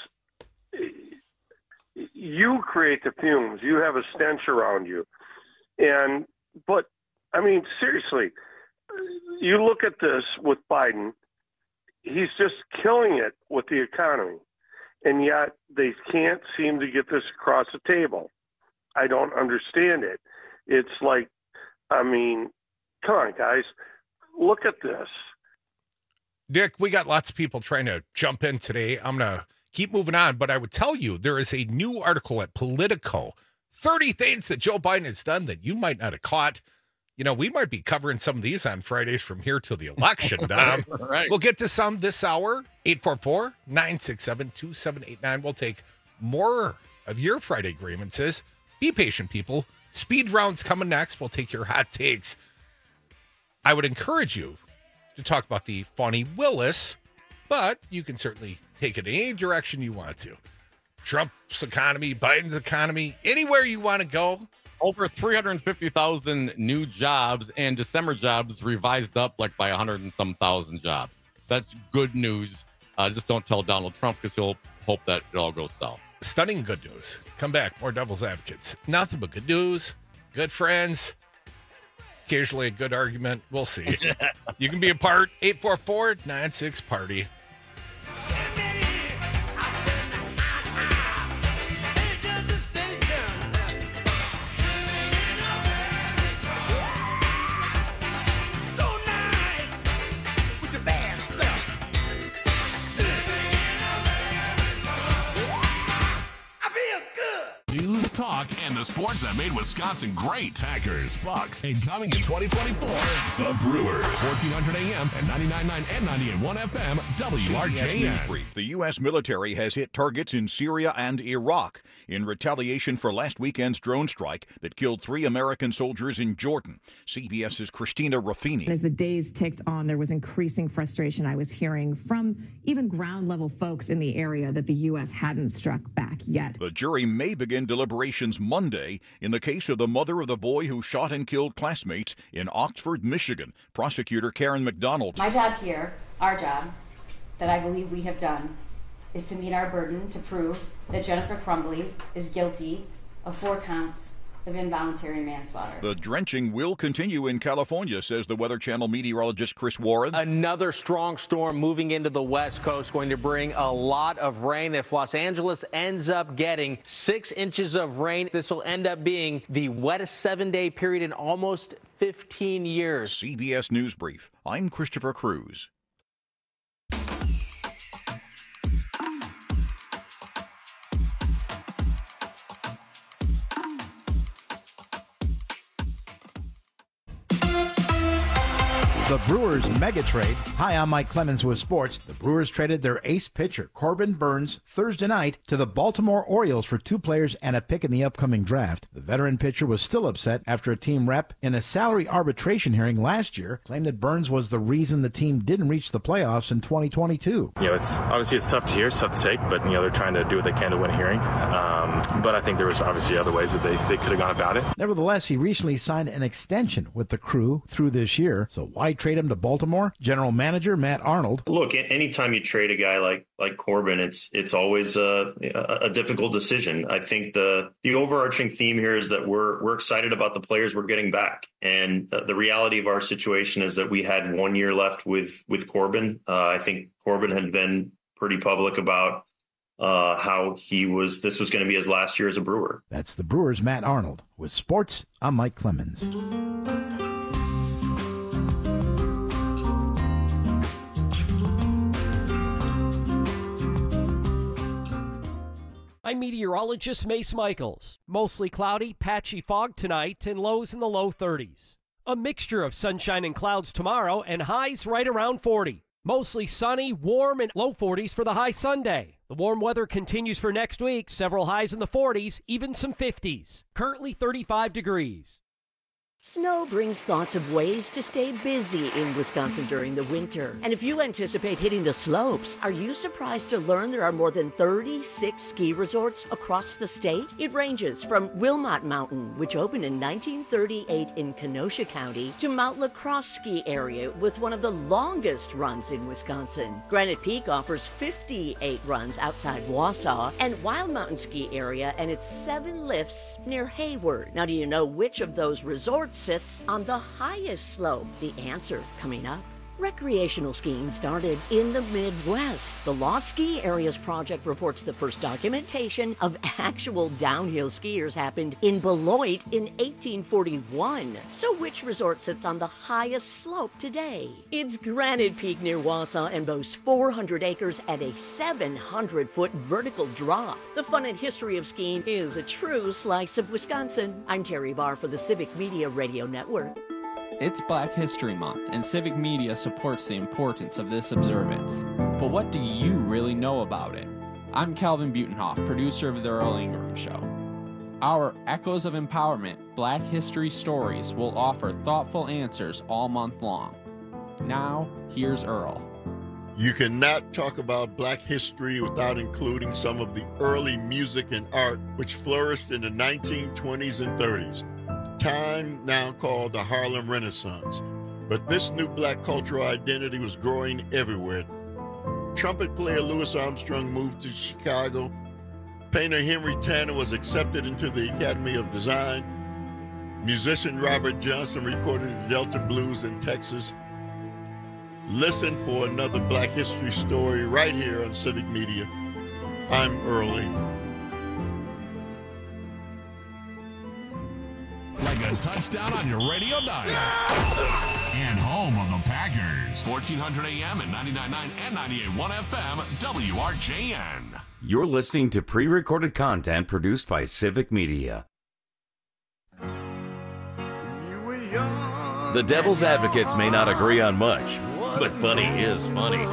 you create the fumes. You have a stench around you. And, but, I mean, seriously, you look at this with Biden, he's just killing it with the economy. And yet they can't seem to get this across the table. I don't understand it. It's like, I mean, come on, guys, look at this. Dick, we got lots of people trying to jump in today. I'm going to keep moving on, but I would tell you there is a new article at Politico, thirty things that Joe Biden has done that you might not have caught. You know, we might be covering some of these on Fridays from here till the election, Dom. Right. We'll get to some this hour, eight four four, nine six seven, two seven eight nine. We'll take more of your Friday grievances. Be patient, people. Speed round's coming next. We'll take your hot takes. I would encourage you to talk about the Fani Willis, but you can certainly take it in any direction you want to. Trump's economy, Biden's economy, anywhere you want to go. Over three hundred fifty thousand new jobs, and December jobs revised up like by one hundred and some thousand jobs. That's good news. Uh, just don't tell Donald Trump, because he'll hope that it all goes south. Stunning good news. Come back. More Devil's Advocates. Nothing but good news. Good friends. Occasionally a good argument. We'll see. You can be a part. eight four four, nine six, party. News, talk, and the the sports that made Wisconsin great. Packers, Bucks, and coming in twenty twenty-four, the Brewers. fourteen hundred A M and ninety-nine point nine and ninety-eight point one F M, W R J N. News brief. The U S military has hit targets in Syria and Iraq in retaliation for last weekend's drone strike that killed three American soldiers in Jordan. CBS's Christina Ruffini. As the days ticked on, there was increasing frustration I was hearing from even ground-level folks in the area that the U S hadn't struck back yet. The jury may begin deliberations Monday in the case of the mother of the boy who shot and killed classmates in Oxford, Michigan. Prosecutor Karen McDonald. My job here, our job, that I believe we have done, is to meet our burden to prove that Jennifer Crumbley is guilty of four counts of involuntary manslaughter. The drenching will continue in California, says the Weather Channel meteorologist Chris Warren. Another strong storm moving into the West Coast, going to bring a lot of rain. If Los Angeles ends up getting six inches of rain, this will end up being the wettest seven-day period in almost fifteen years. C B S News Brief. I'm Christopher Cruz. The Brewers mega trade. Hi, I'm Mike Clemens with sports. The Brewers traded their ace pitcher, Corbin Burnes, Thursday night to the Baltimore Orioles for two players and a pick in the upcoming draft. The veteran pitcher was still upset after a team rep in a salary arbitration hearing last year claimed that Burnes was the reason the team didn't reach the playoffs in twenty twenty-two. You know, it's obviously it's tough to hear, it's tough to take, but you know they're trying to do what they can to win a hearing. Um, but I think there was obviously other ways that they, they could have gone about it. Nevertheless, he recently signed an extension with the Crew through this year. So why trade him to Baltimore? General Manager Matt Arnold. Look, anytime you trade a guy like like Corbin, it's it's always a, a difficult decision. I think the the overarching theme here is that we're we're excited about the players we're getting back, and uh, the reality of our situation is that we had one year left with with Corbin. Uh, I think Corbin had been pretty public about uh, how he was. This was going to be his last year as a Brewer. That's the Brewers' Matt Arnold. With sports, I'm Mike Clemens. I'm meteorologist Mace Michaels. Mostly cloudy, patchy fog tonight, and lows in the low thirties. A mixture of sunshine and clouds tomorrow, and highs right around forty. Mostly sunny, warm, and low forties for the high Sunday. The warm weather continues for next week, several highs in the forties, even some fifties. Currently thirty-five degrees. Snow brings thoughts of ways to stay busy in Wisconsin during the winter. And if you anticipate hitting the slopes, are you surprised to learn there are more than thirty-six ski resorts across the state? It ranges from Wilmot Mountain, which opened in nineteen thirty-eight in Kenosha County, to Mount LaCrosse Ski Area with one of the longest runs in Wisconsin. Granite Peak offers fifty-eight runs outside Wausau, and Wild Mountain Ski Area and its seven lifts near Hayward. Now, do you know which of those resorts sits on the highest slope? The answer coming up. Recreational skiing started in the Midwest. The Lost Ski Areas Project reports the first documentation of actual downhill skiers happened in Beloit in eighteen forty-one. So which resort sits on the highest slope today? It's Granite Peak near Wausau and boasts four hundred acres and a seven hundred foot vertical drop. The fun and history of skiing is a true slice of Wisconsin. I'm Terry Barr for the Civic Media Radio Network. It's Black History Month, and Civic Media supports the importance of this observance. But what do you really know about it? I'm Calvin Butenhoff, producer of The Earl Ingram Show. Our Echoes of Empowerment Black History Stories will offer thoughtful answers all month long. Now, here's Earl. You cannot talk about Black history without including some of the early music and art which flourished in the nineteen twenties and thirties. Time now called the Harlem Renaissance. But this new black cultural identity was growing everywhere. Trumpet player Louis Armstrong moved to Chicago. Painter Henry Tanner was accepted into the Academy of Design. Musician Robert Johnson recorded the Delta Blues in Texas. Listen for another Black history story right here on Civic Media. I'm Earl Ingram. Like a touchdown on your radio dial. And home of the Packers. fourteen hundred A M and ninety-nine point nine and ninety-eight point one F M, W R J N. You're listening to pre-recorded content produced by Civic Media. The Devil's Advocates may not agree on much, but funny is funny.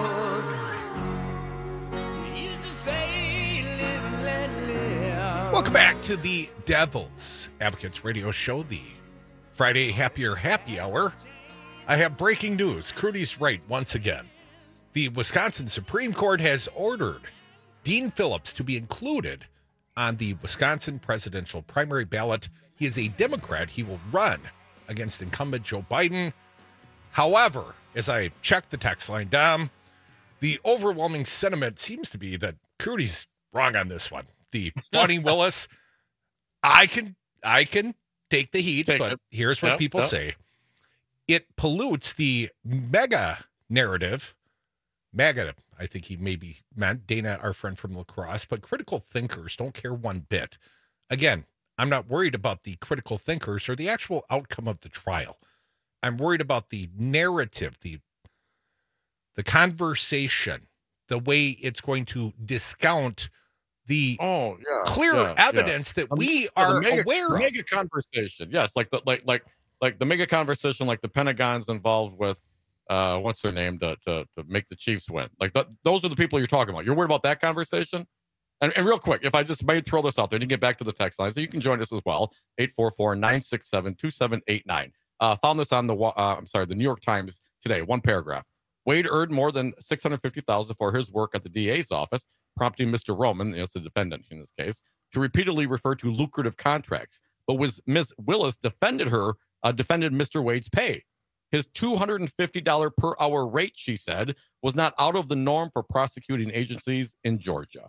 Welcome back to the Devil's Advocates Radio Show, the Friday Happier Happy Hour. I have breaking news. Crudy's right once again. The Wisconsin Supreme Court has ordered Dean Phillips to be included on the Wisconsin presidential primary ballot. He is a Democrat. He will run against incumbent Joe Biden. However, as I checked the text line, Dom, the overwhelming sentiment seems to be that Crudy's wrong on this one. The Fani Willis, I can I can take the heat, take but it. here's what yep, people yep. say. It pollutes the mega narrative. MAGA, I think he maybe meant, Dana, our friend from La Crosse, but critical thinkers don't care one bit. Again, I'm not worried about the critical thinkers or the actual outcome of the trial. I'm worried about the narrative, the the conversation, the way it's going to discount the oh, yeah, clear yeah, evidence yeah. that we yeah, are mega, aware of. Mega conversation, yes, like the like like like the mega conversation, like the Pentagon's involved with uh, what's their name to to to make the Chiefs win. Like th- those are the people you're talking about. You're worried about that conversation. And, and real quick, if I just may throw this out there, and you get back to the text line, so you can join us as well, eight four four, nine six seven, two seven eight nine. Uh, found this on the, uh, I'm sorry, the New York Times today, one paragraph. Wade earned more than six hundred fifty thousand dollars for his work at the D A's office, prompting Mister Roman, that's the defendant in this case, to repeatedly refer to lucrative contracts. But was Miz Willis defended her, uh, defended Mister Wade's pay. His two hundred fifty dollars per hour rate, she said, was not out of the norm for prosecuting agencies in Georgia.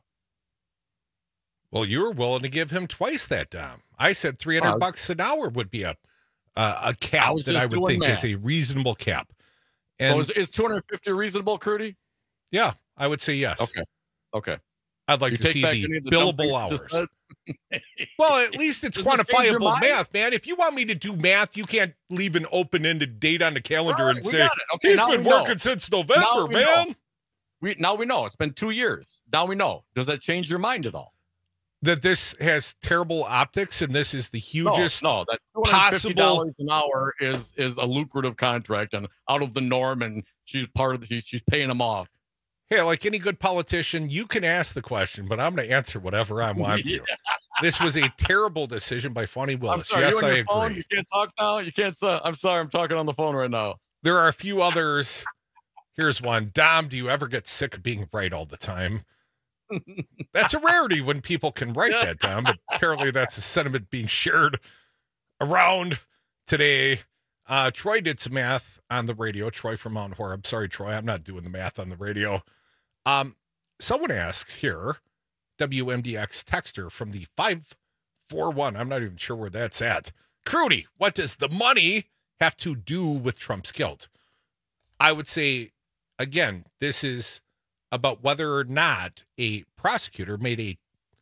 Well, you were willing to give him twice that, Dom. I said three hundred uh, bucks an hour would be a uh, a cap I that I would think math. is a reasonable cap. And so is, is two hundred fifty reasonable, Crudy? Yeah, I would say yes. Okay. Okay. I'd like you to see the, the billable hours. Well, at least it's quantifiable math, man. If you want me to do math, you can't leave an open-ended date on the calendar right, and say, okay, he's been working know. since November, man. Know. We Now we know. It's been two years. Now we know. Does that change your mind at all? That this has terrible optics and this is the hugest no, no, that two hundred fifty dollars possible an hour is is a lucrative contract and out of the norm, and she's part of the, she's, she's paying them off. Hey, like any good politician, you can ask the question, but I'm going to answer whatever I want to. yeah. This was a terrible decision by Fani Willis. I'm sorry, yes, you on I your agree. Phone? You can't talk now. You can't say. I'm sorry. I'm talking on the phone right now. There are a few others. Here's one. Dom, do you ever get sick of being right all the time? That's a rarity when people can write that down, but apparently that's a sentiment being shared around today. Uh, Troy did some math on the radio. Troy from Mount Horeb. Sorry, Troy, I'm not doing the math on the radio. Um, someone asks here, W M D X texter from the five four one. I'm not even sure where that's at. Crudy, what does the money have to do with Trump's guilt? I would say, again, this is about whether or not a prosecutor made a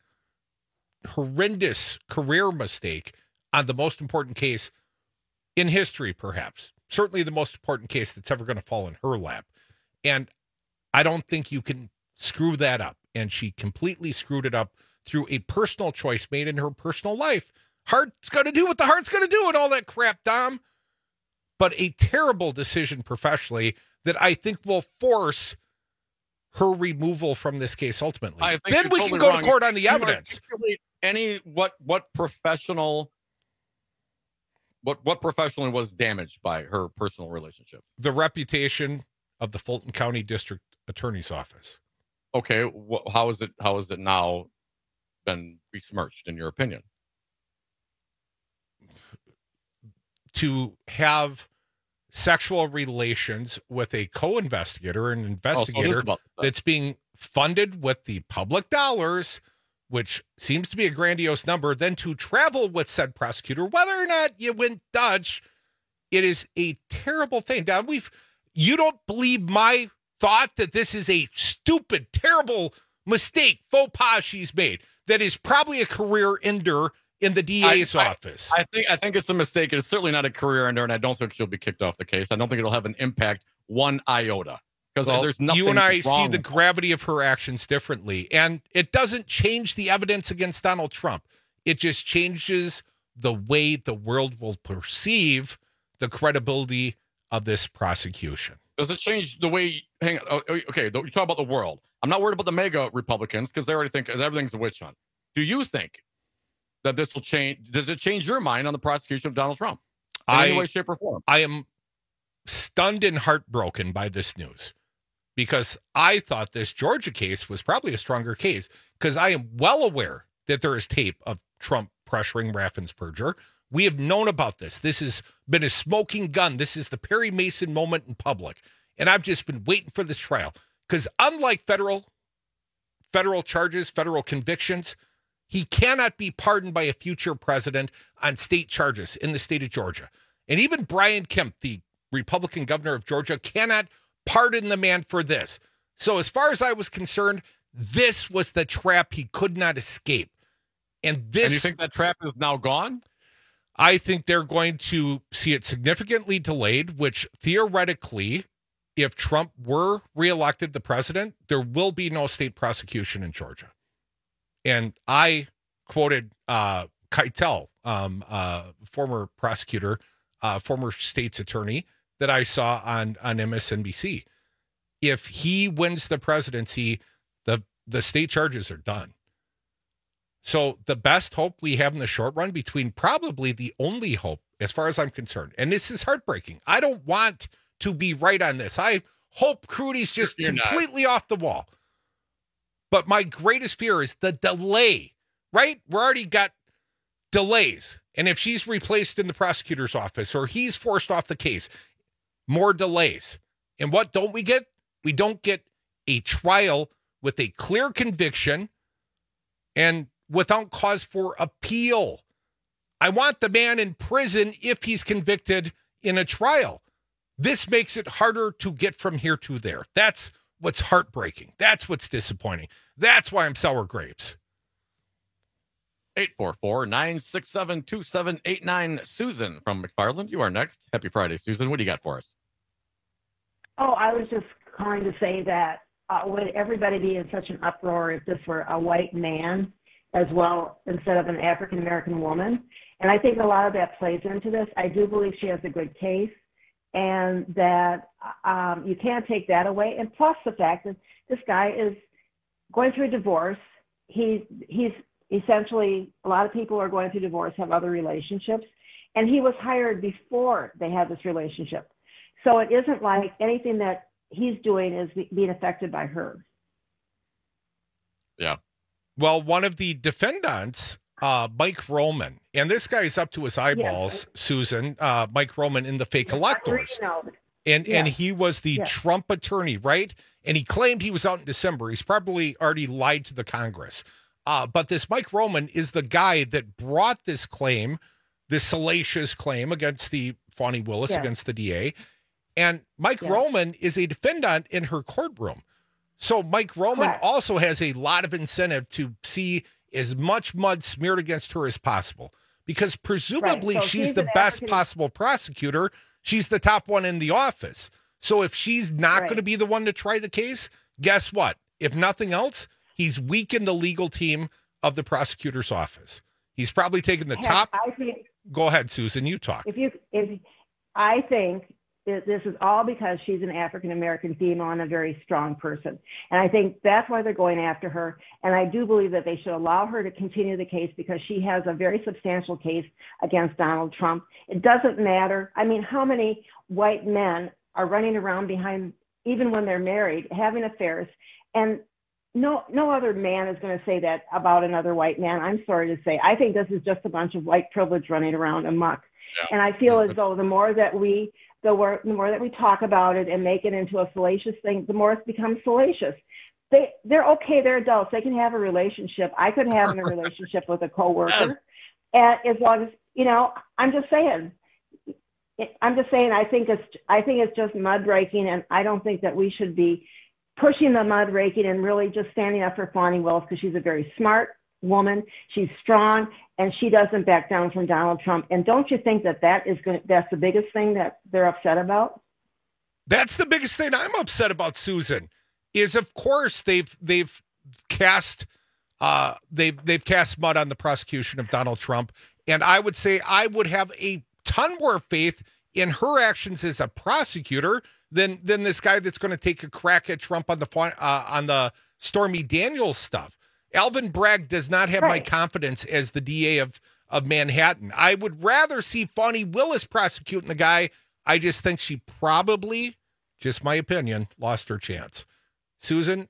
horrendous career mistake on the most important case in history, perhaps. Certainly the most important case that's ever going to fall in her lap. And I don't think you can screw that up. And she completely screwed it up through a personal choice made in her personal life. Heart's going to do what the heart's going to do and all that crap, Dom. But a terrible decision professionally that I think will force her removal from this case ultimately. Then we totally can go wrong. to court on the you evidence. Any what what professional what what professionally was damaged by her personal relationship? The reputation of the Fulton County District Attorney's Office. Okay, wh- how is it how is it now been besmirched in your opinion? To have sexual relations with a co-investigator, an investigator oh, so that's being funded with the public dollars, which seems to be a grandiose number, then to travel with said prosecutor, whether or not you went Dutch, it is a terrible thing. Now, we've, you don't believe my thought that this is a stupid, terrible mistake, faux pas she's made, that is probably a career ender in the D A's I, office. I, I think I think it's a mistake. It's certainly not a career ender, and I don't think she'll be kicked off the case. I don't think it'll have an impact one iota. Because well, there's nothing you and I wrong see the gravity of her actions differently. And it doesn't change the evidence against Donald Trump. It just changes the way the world will perceive the credibility of this prosecution. Does it change the way? Hang on. Okay, you talk about the world. I'm not worried about the mega Republicans because they already think everything's a witch hunt. Do you think that this will change? Does it change your mind on the prosecution of Donald Trump in I, any way, shape, or form? I am stunned and heartbroken by this news because I thought this Georgia case was probably a stronger case because I am well aware that there is tape of Trump pressuring Raffensperger. We have known about this. This has been a smoking gun. This is the Perry Mason moment in public. And I've just been waiting for this trial because unlike federal federal charges, federal convictions, he cannot be pardoned by a future president on state charges in the state of Georgia. And even Brian Kemp, the Republican governor of Georgia, cannot pardon the man for this. So as far as I was concerned, this was the trap he could not escape. And this. And you think that trap is now gone? I think they're going to see it significantly delayed, which theoretically, if Trump were reelected the president, there will be no state prosecution in Georgia. And I quoted uh, Keitel, um, uh, former prosecutor, uh, former state's attorney that I saw on, on M S N B C. If he wins the presidency, the, the state charges are done. So the best hope we have in the short run, between probably the only hope, as far as I'm concerned, and this is heartbreaking. I don't want to be right on this. I hope Crudy's just You're completely not. off the wall. But my greatest fear is the delay, right? We're already got delays. And if she's replaced in the prosecutor's office or he's forced off the case, more delays. And what don't we get? We don't get a trial with a clear conviction and without cause for appeal. I want the man in prison if he's convicted in a trial. This makes it harder to get from here to there. That's what's heartbreaking. That's what's disappointing. That's why I'm sour grapes. eight four four, nine six seven, two seven eight nine. Susan from McFarland, you are next. Happy Friday, Susan. What do you got for us? Oh, I was just calling to say that uh, would everybody be in such an uproar if this were a white man as well instead of an African-American woman? And I think a lot of that plays into this. I do believe she has a good case, and that um, you can't take that away. And plus the fact that this guy is going through a divorce. He, he's essentially, a lot of people are going through divorce, have other relationships, and he was hired before they had this relationship. So it isn't like anything that he's doing is being affected by her. Yeah. Well, one of the defendants, uh, Mike Roman, and this guy's up to his eyeballs, yes. Susan, uh, Mike Roman in the fake yes, electors. And yes. and he was the yes. Trump attorney, right? And he claimed he was out in December. He's probably already lied to the Congress. Uh, but this Mike Roman is the guy that brought this claim, this salacious claim against the Fani Willis, yes. against the D A. And Mike yes. Roman is a defendant in her courtroom. So Mike Roman Correct. also has a lot of incentive to see as much mud smeared against her as possible, because presumably right. so she's the best African... possible prosecutor. She's the top one in the office. So if she's not right. going to be the one to try the case, guess what? If nothing else, he's weakened the legal team of the prosecutor's office. He's probably taken the top. I think, Go ahead, Susan, you talk. If you, if I think this is all because she's an African-American female and a very strong person. And I think that's why they're going after her. And I do believe that they should allow her to continue the case because she has a very substantial case against Donald Trump. It doesn't matter. I mean, how many white men are running around behind, even when they're married, having affairs? And no, no other man is going to say that about another white man. I'm sorry to say. I think this is just a bunch of white privilege running around amok. Yeah. And I feel as though the more that we The more, the more that we talk about it and make it into a salacious thing, the more it becomes salacious. They, they're okay. They're adults. They can have a relationship. I could have a relationship with a coworker. Yes. And as long as, you know, I'm just saying, I'm just saying, I think it's, I think it's just mud raking. And I don't think that we should be pushing the mud raking and really just standing up for Fani Willis because she's a very smart woman. She's strong, and she doesn't back down from Donald Trump. And don't you think that that is going to, that's the biggest thing that they're upset about? That's the biggest thing I'm upset about, Susan, is of course they've they've cast uh they've they've cast mud on the prosecution of Donald Trump. And I would say I would have a ton more faith in her actions as a prosecutor than than this guy that's going to take a crack at Trump on the uh, on the Stormy Daniels stuff. Alvin Bragg does not have right. my confidence as the D A of, of Manhattan. I would rather see Fani Willis prosecuting the guy. I just think she probably, just my opinion, lost her chance. Susan,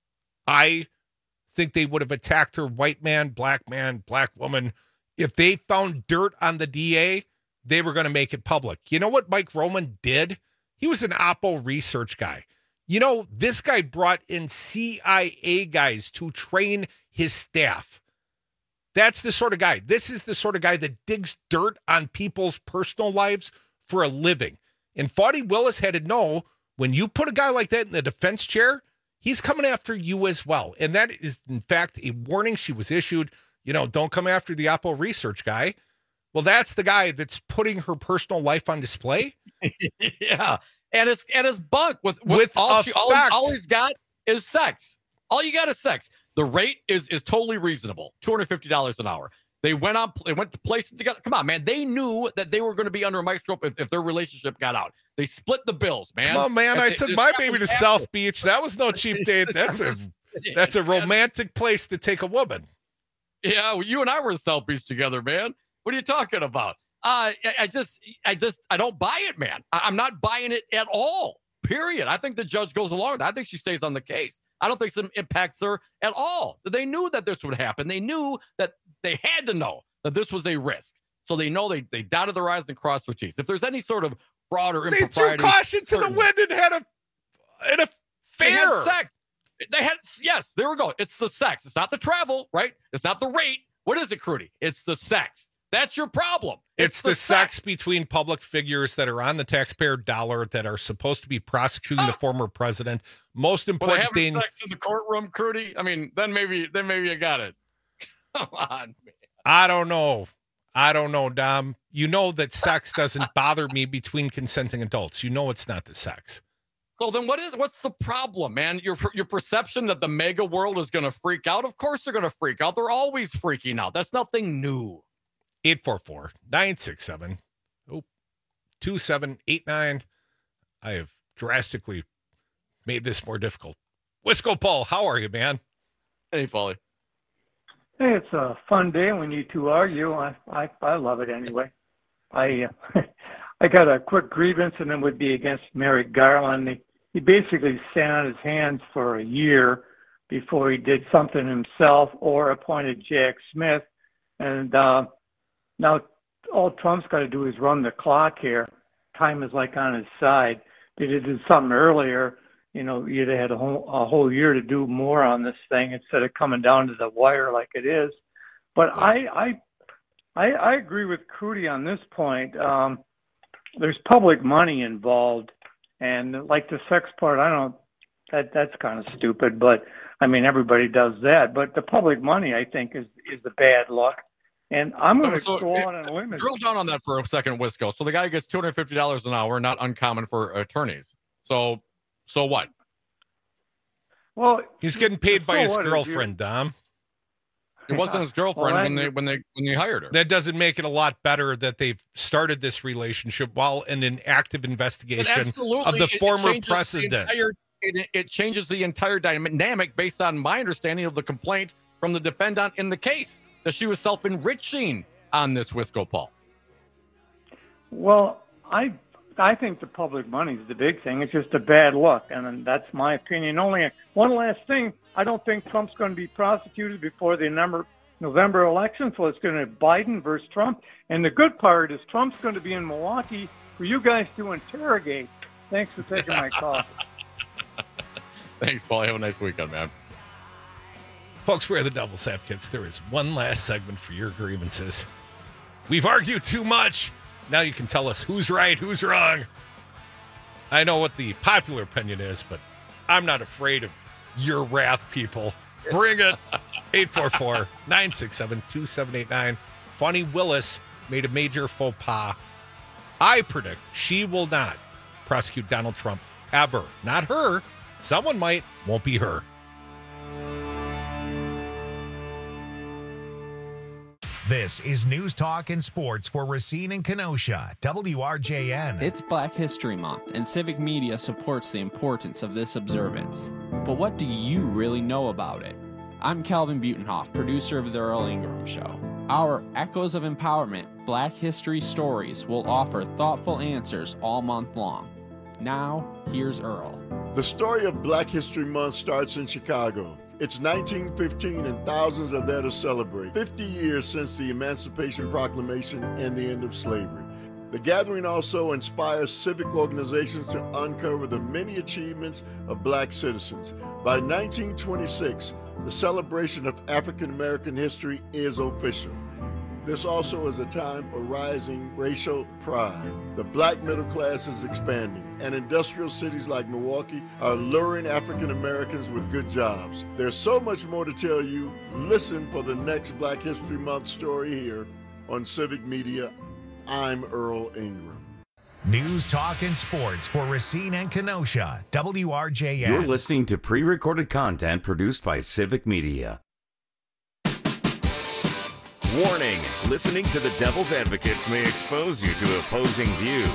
I think they would have attacked her white man, black man, black woman. If they found dirt on the D A, they were going to make it public. You know what Mike Roman did? He was an Oppo research guy. You know, this guy brought in C I A guys to train his staff. That's the sort of guy. This is the sort of guy that digs dirt on people's personal lives for a living. And Fani Willis had to know, when you put a guy like that in the defense chair, he's coming after you as well. And that is, in fact, a warning she was issued. You know, don't come after the Oppo research guy. Well, that's the guy that's putting her personal life on display. Yeah. And it's and it's bunk with, with, with all, she, all, all he's got is sex. All you got is sex. The rate is is totally reasonable. two hundred fifty dollars an hour. They went on they went to places together. Come on, man. They knew that they were going to be under a microscope if, if their relationship got out. They split the bills, man. Come on, man. If I they, took my baby to South Beach. That was no cheap date. That's a that's a romantic place to take a woman. Yeah, well, you and I were in South Beach together, man. What are you talking about? Uh, I, I just, I just, I don't buy it, man. I, I'm not buying it at all, period. I think the judge goes along with that. I think she stays on the case. I don't think it impacts her at all. They knew that this would happen. They knew that they had to know that this was a risk. So they know they, they dotted their I's and crossed their T's. If there's any sort of fraud or impropriety. They threw caution to the wind and had a, and a fair. They had sex. They had, yes, there we go. It's the sex. It's not the travel, right? It's not the rate. What is it, Crudy? It's the sex. That's your problem. It's, it's the, the sex. sex between public figures that are on the taxpayer dollar that are supposed to be prosecuting oh. the former president. Most important well, thing. Sex in the courtroom, Crudy. I mean, then maybe, then maybe you got it. Come on, man. I don't know. I don't know, Dom. You know that sex doesn't bother me between consenting adults. You know it's not the sex. So then what is, what's the problem, man? Your your perception that the mega world is going to freak out? Of course they're going to freak out. They're always freaking out. That's nothing new. eight four four, nine six seven, oh, two seven eight nine. I have drastically made this more difficult. Wisco Paul, how are you, man? Hey, Paulie. Hey, it's a fun day when you two argue. I I, I love it anyway. I uh, I got a quick grievance, and it would be against Merrick Garland. He, he basically sat on his hands for a year before he did something himself or appointed Jack Smith. And uh, now all Trump's got to do is run the clock here. Time is like on his side. If he did something earlier, you know, you'd have had a whole, a whole year to do more on this thing instead of coming down to the wire like it is. But I I I, I agree with Crudy on this point. Um, there's public money involved, and like the sex part, I don't. That that's kind of stupid, but I mean everybody does that. But the public money, I think, is is the bad luck. And I'm going to so, go on and limit. Drill down on that for a second, Wisco. So the guy gets two hundred fifty dollars an hour, not uncommon for attorneys. So, so what? Well, he's getting paid by his girlfriend, Dom. It wasn't his girlfriend well, when they when they when they hired her. That doesn't make it a lot better that they've started this relationship while in an active investigation of the it, former it president. The entire, it, it changes the entire dynamic based on my understanding of the complaint from the defendant in the case that she was self-enriching on this Wisco Paul. Well, I I think the public money is the big thing. It's just a bad luck, and that's my opinion. Only one last thing. I don't think Trump's going to be prosecuted before the November, November election, so it's going to be Biden versus Trump. And the good part is Trump's going to be in Milwaukee for you guys to interrogate. Thanks for taking my call. Thanks, Paul. Have a nice weekend, man. Folks, we're the Devil's Advocates. There is one last segment for your grievances. We've argued too much. Now you can tell us who's right, who's wrong. I know what the popular opinion is, but I'm not afraid of your wrath, people. Bring it. eight four four, nine six seven, two seven eight nine. Fani Willis made a major faux pas. I predict she will not prosecute Donald Trump ever. Not her. Someone might. Won't be her. This is News Talk and Sports for Racine and Kenosha, W R J N. It's Black History Month, and civic media supports the importance of this observance. But what do you really know about it? I'm Calvin Butenhoff, producer of The Earl Ingram Show. Our Echoes of Empowerment Black History Stories will offer thoughtful answers all month long. Now, here's Earl. The story of Black History Month starts in Chicago. It's nineteen fifteen and thousands are there to celebrate. fifty years since the Emancipation Proclamation and the end of slavery. The gathering also inspires civic organizations to uncover the many achievements of black citizens. By nineteen twenty-six, the celebration of African American history is official. This also is a time for rising racial pride. The black middle class is expanding, and industrial cities like Milwaukee are luring African Americans with good jobs. There's so much more to tell you. Listen for the next Black History Month story here on Civic Media. I'm Earl Ingram. News, talk, and sports for Racine and Kenosha, W R J N. You're listening to pre-recorded content produced by Civic Media. Warning, listening to the Devil's Advocates may expose you to opposing views.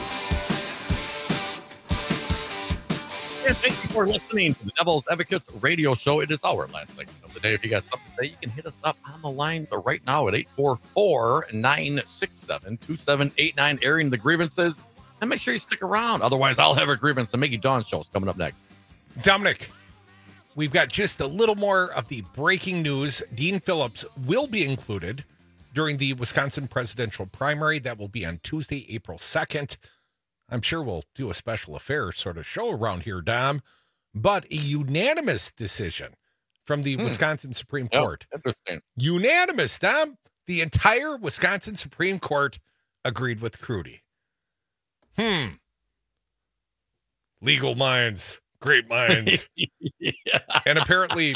And thank you for listening to the Devil's Advocates radio show. It is our last segment of the day. If you got something to say, you can hit us up on the lines right now at eight four four, nine six seven, two seven eight nine, airing the grievances. And make sure you stick around. Otherwise, I'll have a grievance. The Mickey Dawn show is coming up next. Dominic, we've got just a little more of the breaking news. Dean Phillips will be included during the Wisconsin presidential primary. That will be on Tuesday, April second. I'm sure we'll do a special affairs sort of show around here, Dom. But a unanimous decision from the hmm. Wisconsin Supreme yep, Court. Interesting. Unanimous, Dom. The entire Wisconsin Supreme Court agreed with Crudy. Hmm. Legal minds, great minds. yeah. And apparently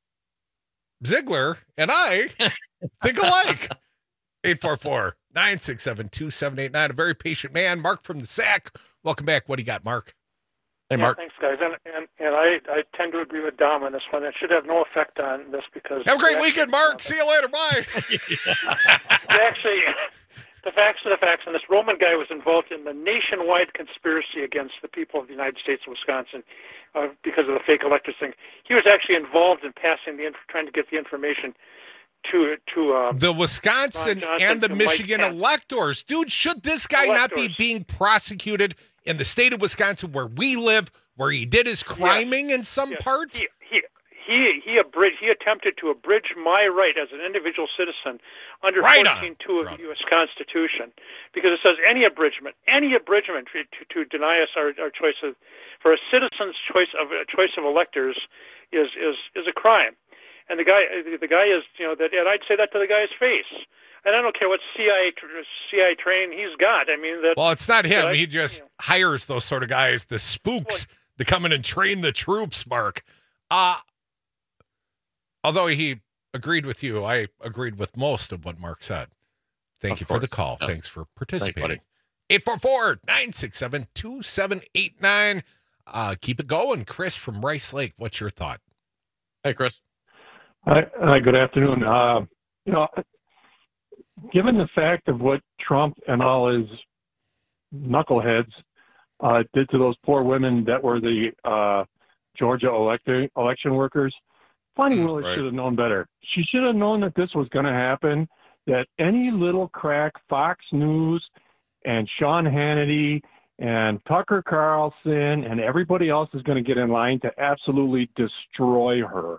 Ziegler and I think alike. eight four four, nine six seven, two seven eight nine. A very patient man. Mark from the S A C. Welcome back. What do you got, Mark? Hey, Mark. Yeah, thanks, guys. And, and, and I, I tend to agree with Dom on this one. It should have no effect on this because... Have a great weekend, Mark. See you later. Bye. Actually, the facts are the facts. And this Roman guy was involved in the nationwide conspiracy against the people of the United States of Wisconsin uh, because of the fake electors thing. He was actually involved in passing the, trying to get the information to to uh, the Wisconsin and the Michigan electors. Dude, should this guy electors. not be being prosecuted in the state of Wisconsin where we live, where he did his criming yes. in some yes. parts? He he he he, abridged, he attempted to abridge my right as an individual citizen under right fourteen two of the U S Constitution, because it says any abridgment, any abridgment to, to, to deny us our, our choice of, for a citizen's choice of a choice of electors is is is a crime. And the guy, the guy is, you know, that, and I'd say that to the guy's face. And I don't care what C I A C I A training he's got. I mean, that. Well, it's not him. I, he just you know. hires those sort of guys, the spooks, well, to come in and train the troops. Mark, uh although he agreed with you, I agreed with most of what Mark said. Thank of you course. for the call. Yes. Thanks for participating. eight four four, nine six seven, two seven eight nine. Uh, keep it going, Chris from Rice Lake. What's your thought? Hey, Chris. Hi, hi, good afternoon. Uh, you know, given the fact of what Trump and all his knuckleheads uh, did to those poor women that were the uh, Georgia elect- election workers, Fani Willis right. should have known better. She should have known that this was going to happen, that any little crack Fox News and Sean Hannity and Tucker Carlson and everybody else is going to get in line to absolutely destroy her.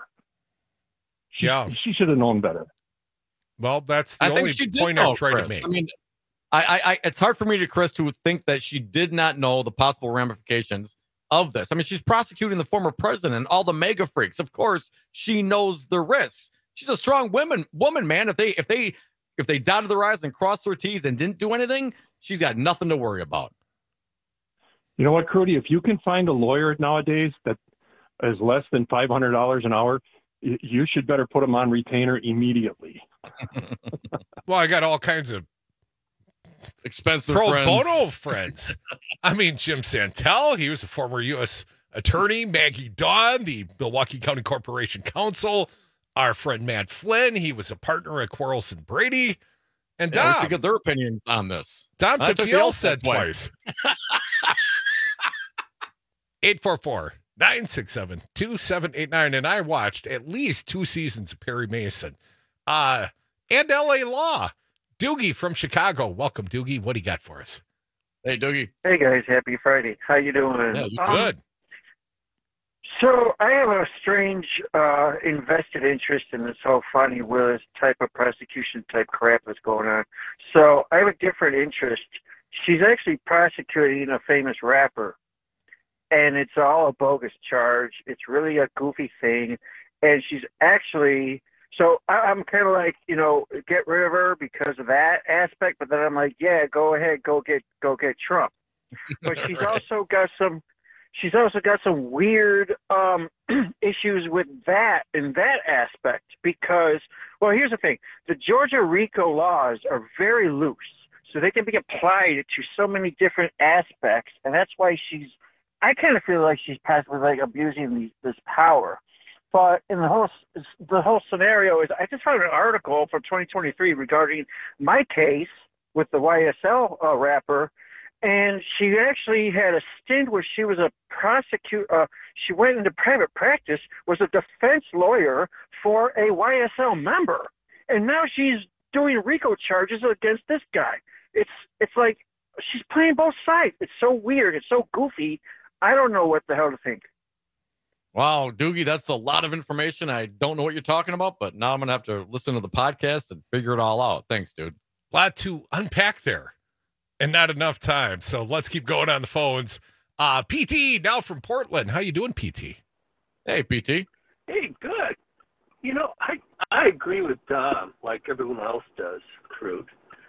She, yeah, she should have known better. Well, that's the I only think she did point know, I've tried Chris. to make. I mean, I, I, it's hard for me to, Chris, to think that she did not know the possible ramifications of this. I mean, she's prosecuting the former president and all the mega freaks. Of course, she knows the risks. She's a strong woman, woman, man. If they, if they, if they dotted their I's and crossed their T's and didn't do anything, she's got nothing to worry about. You know what, Crudy? If you can find a lawyer nowadays that is less than five hundred dollars an hour, you should better put them on retainer immediately. Well, I got all kinds of expensive pro friends. bono friends. I mean, Jim Santel, he was a former U S attorney. Maggie Dawn, the Milwaukee County Corporation Counsel. Our friend Matt Flynn, he was a partner at Quarles and Brady. And yeah, Dom. we should get their opinions on this. Dom I took the Tapiel L said twice. eight four four, nine six seven, two seven eight nine. And I watched at least two seasons of Perry Mason. Uh, and L A Law. Doogie from Chicago. Welcome, Doogie. What do you got for us? Hey, Doogie. Hey, guys. Happy Friday. How you doing? Yeah, you Um, good. So I have a strange uh, invested interest in this whole Fani Willis type of prosecution type crap that's going on. So I have a different interest. She's actually prosecuting a famous rapper, and it's all a bogus charge. It's really a goofy thing, and she's actually so I, I'm kind of like, you know, get rid of her because of that aspect. But then I'm like, yeah, go ahead, go get go get Trump. But she's Right. also got some. She's also got some weird um, issues with that in that aspect because, well, here's the thing. The Georgia RICO laws are very loose, so they can be applied to so many different aspects, and that's why she's, I kind of feel like she's possibly like abusing these, this power. But in the whole, the whole scenario is, I just found an article from twenty twenty-three regarding my case with the Y S L uh, rapper, and she actually had a stint where she was a prosecutor. Uh, she went into private practice, was a defense lawyer for a Y S L member, and now she's doing RICO charges against this guy. It's it's like she's playing both sides. It's so weird. It's so goofy. I don't know what the hell to think. Wow, Doogie, that's a lot of information. I don't know what you're talking about, but now I'm going to have to listen to the podcast and figure it all out. Thanks, dude. A lot to unpack there and not enough time. So let's keep going on the phones. Uh, P T now from Portland. How you doing, P T? Hey, P T. Hey, good. You know, I I agree with Dom, like everyone else does, Crude.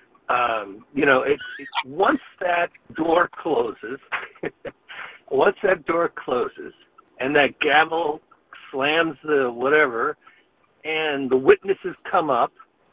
Um, you know, it's, it's once that door closes, once that door closes, and that gavel slams the whatever, and the witnesses come up,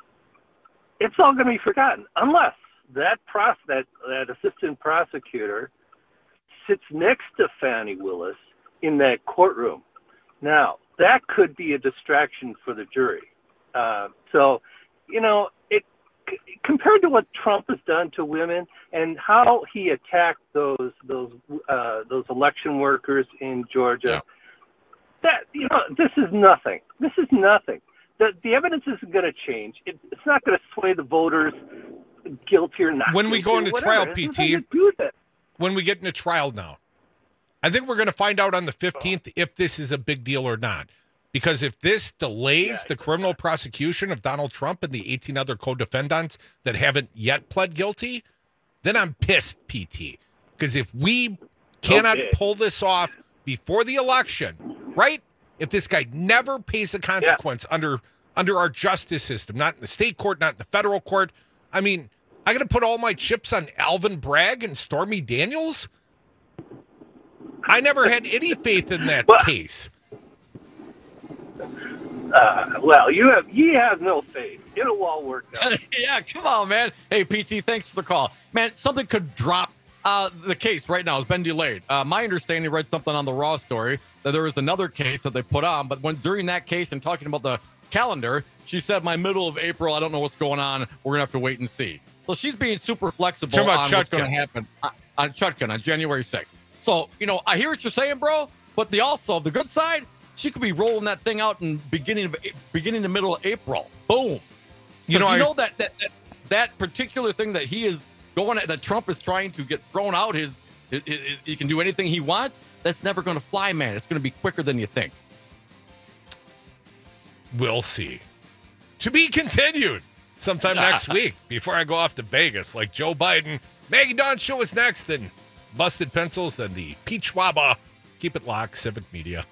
it's all going to be forgotten, unless that pros that that assistant prosecutor sits next to Fani Willis in that courtroom. Now, that could be a distraction for the jury. Uh, so, you know, it c- compared to what Trump has done to women and how he attacked those those uh, those election workers in Georgia, yeah. that you know, this is nothing. This is nothing. The the evidence isn't going to change. It, it's not going to sway the voters guilty or not. When we go into trial, P T, do that. when we get into trial now, I think we're going to find out on the fifteenth if this is a big deal or not. Because if this delays yeah, the criminal prosecution of Donald Trump and the eighteen other co-defendants that haven't yet pled guilty, then I'm pissed, P T. Because if we cannot okay. pull this off before the election, right? If this guy never pays a consequence yeah. under under our justice system, not in the state court, not in the federal court, I mean, I got to put all my chips on Alvin Bragg and Stormy Daniels? I never had any faith in that well, case. Uh, well, you have you have no faith. It'll all work out. Yeah, come on, man. Hey, P T, thanks for the call. Man, something could drop. Uh, the case right now has been delayed. Uh, my understanding, read something on the Raw story that there was another case that they put on, but when during that case and talking about the calendar, she said, my middle of April, I don't know what's going on. We're going to have to wait and see. So she's being super flexible on Chutkan. what's going to happen on, on Chutkan on January sixth. So, you know, I hear what you're saying, bro, but the also, the good side, she could be rolling that thing out in beginning of beginning to middle of April. Boom. You know, you I, know that, that that that particular thing that he is going at, that Trump is trying to get thrown out, his, his, his he can do anything he wants. That's never going to fly, man. It's going to be quicker than you think. We'll see. To be continued sometime next week before I go off to Vegas like Joe Biden. Maggie Dawn show is next, then Busted Pencils, then the Peach Waba. Keep it locked, Civic Media.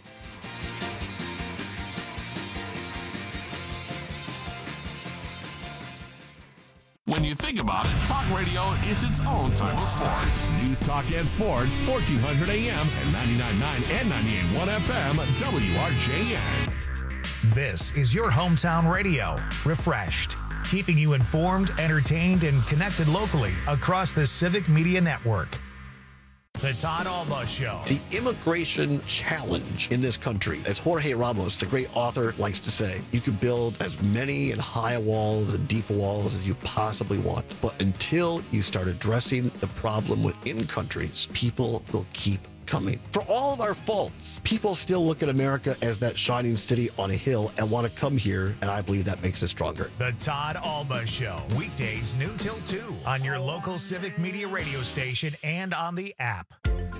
When you think about it, talk radio is its own type of sports. News, talk, and sports, fourteen hundred A M and ninety-nine point nine and ninety-eight point one F M, W R J N. This is your hometown radio, refreshed, keeping you informed, entertained, and connected locally across the Civic Media Network. The Todd Alba Show. The immigration challenge in this country, as Jorge Ramos, the great author, likes to say, you can build as many and high walls and deep walls as you possibly want. But until you start addressing the problem within countries, people will keep coming. For all of our faults, people still look at America as that shining city on a hill and want to come here, and I believe that makes us stronger. The Todd Alba Show, weekdays noon till two on your local Civic Media radio station and on the app.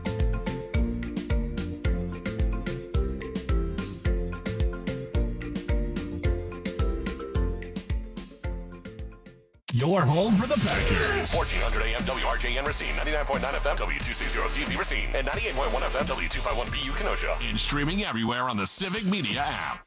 Your home for the Packers. fourteen hundred A M W R J N Racine, ninety-nine point nine F M W two sixty C V Racine, and ninety-eight point one F M W two fifty-one B U Kenosha. And streaming everywhere on the Civic Media app.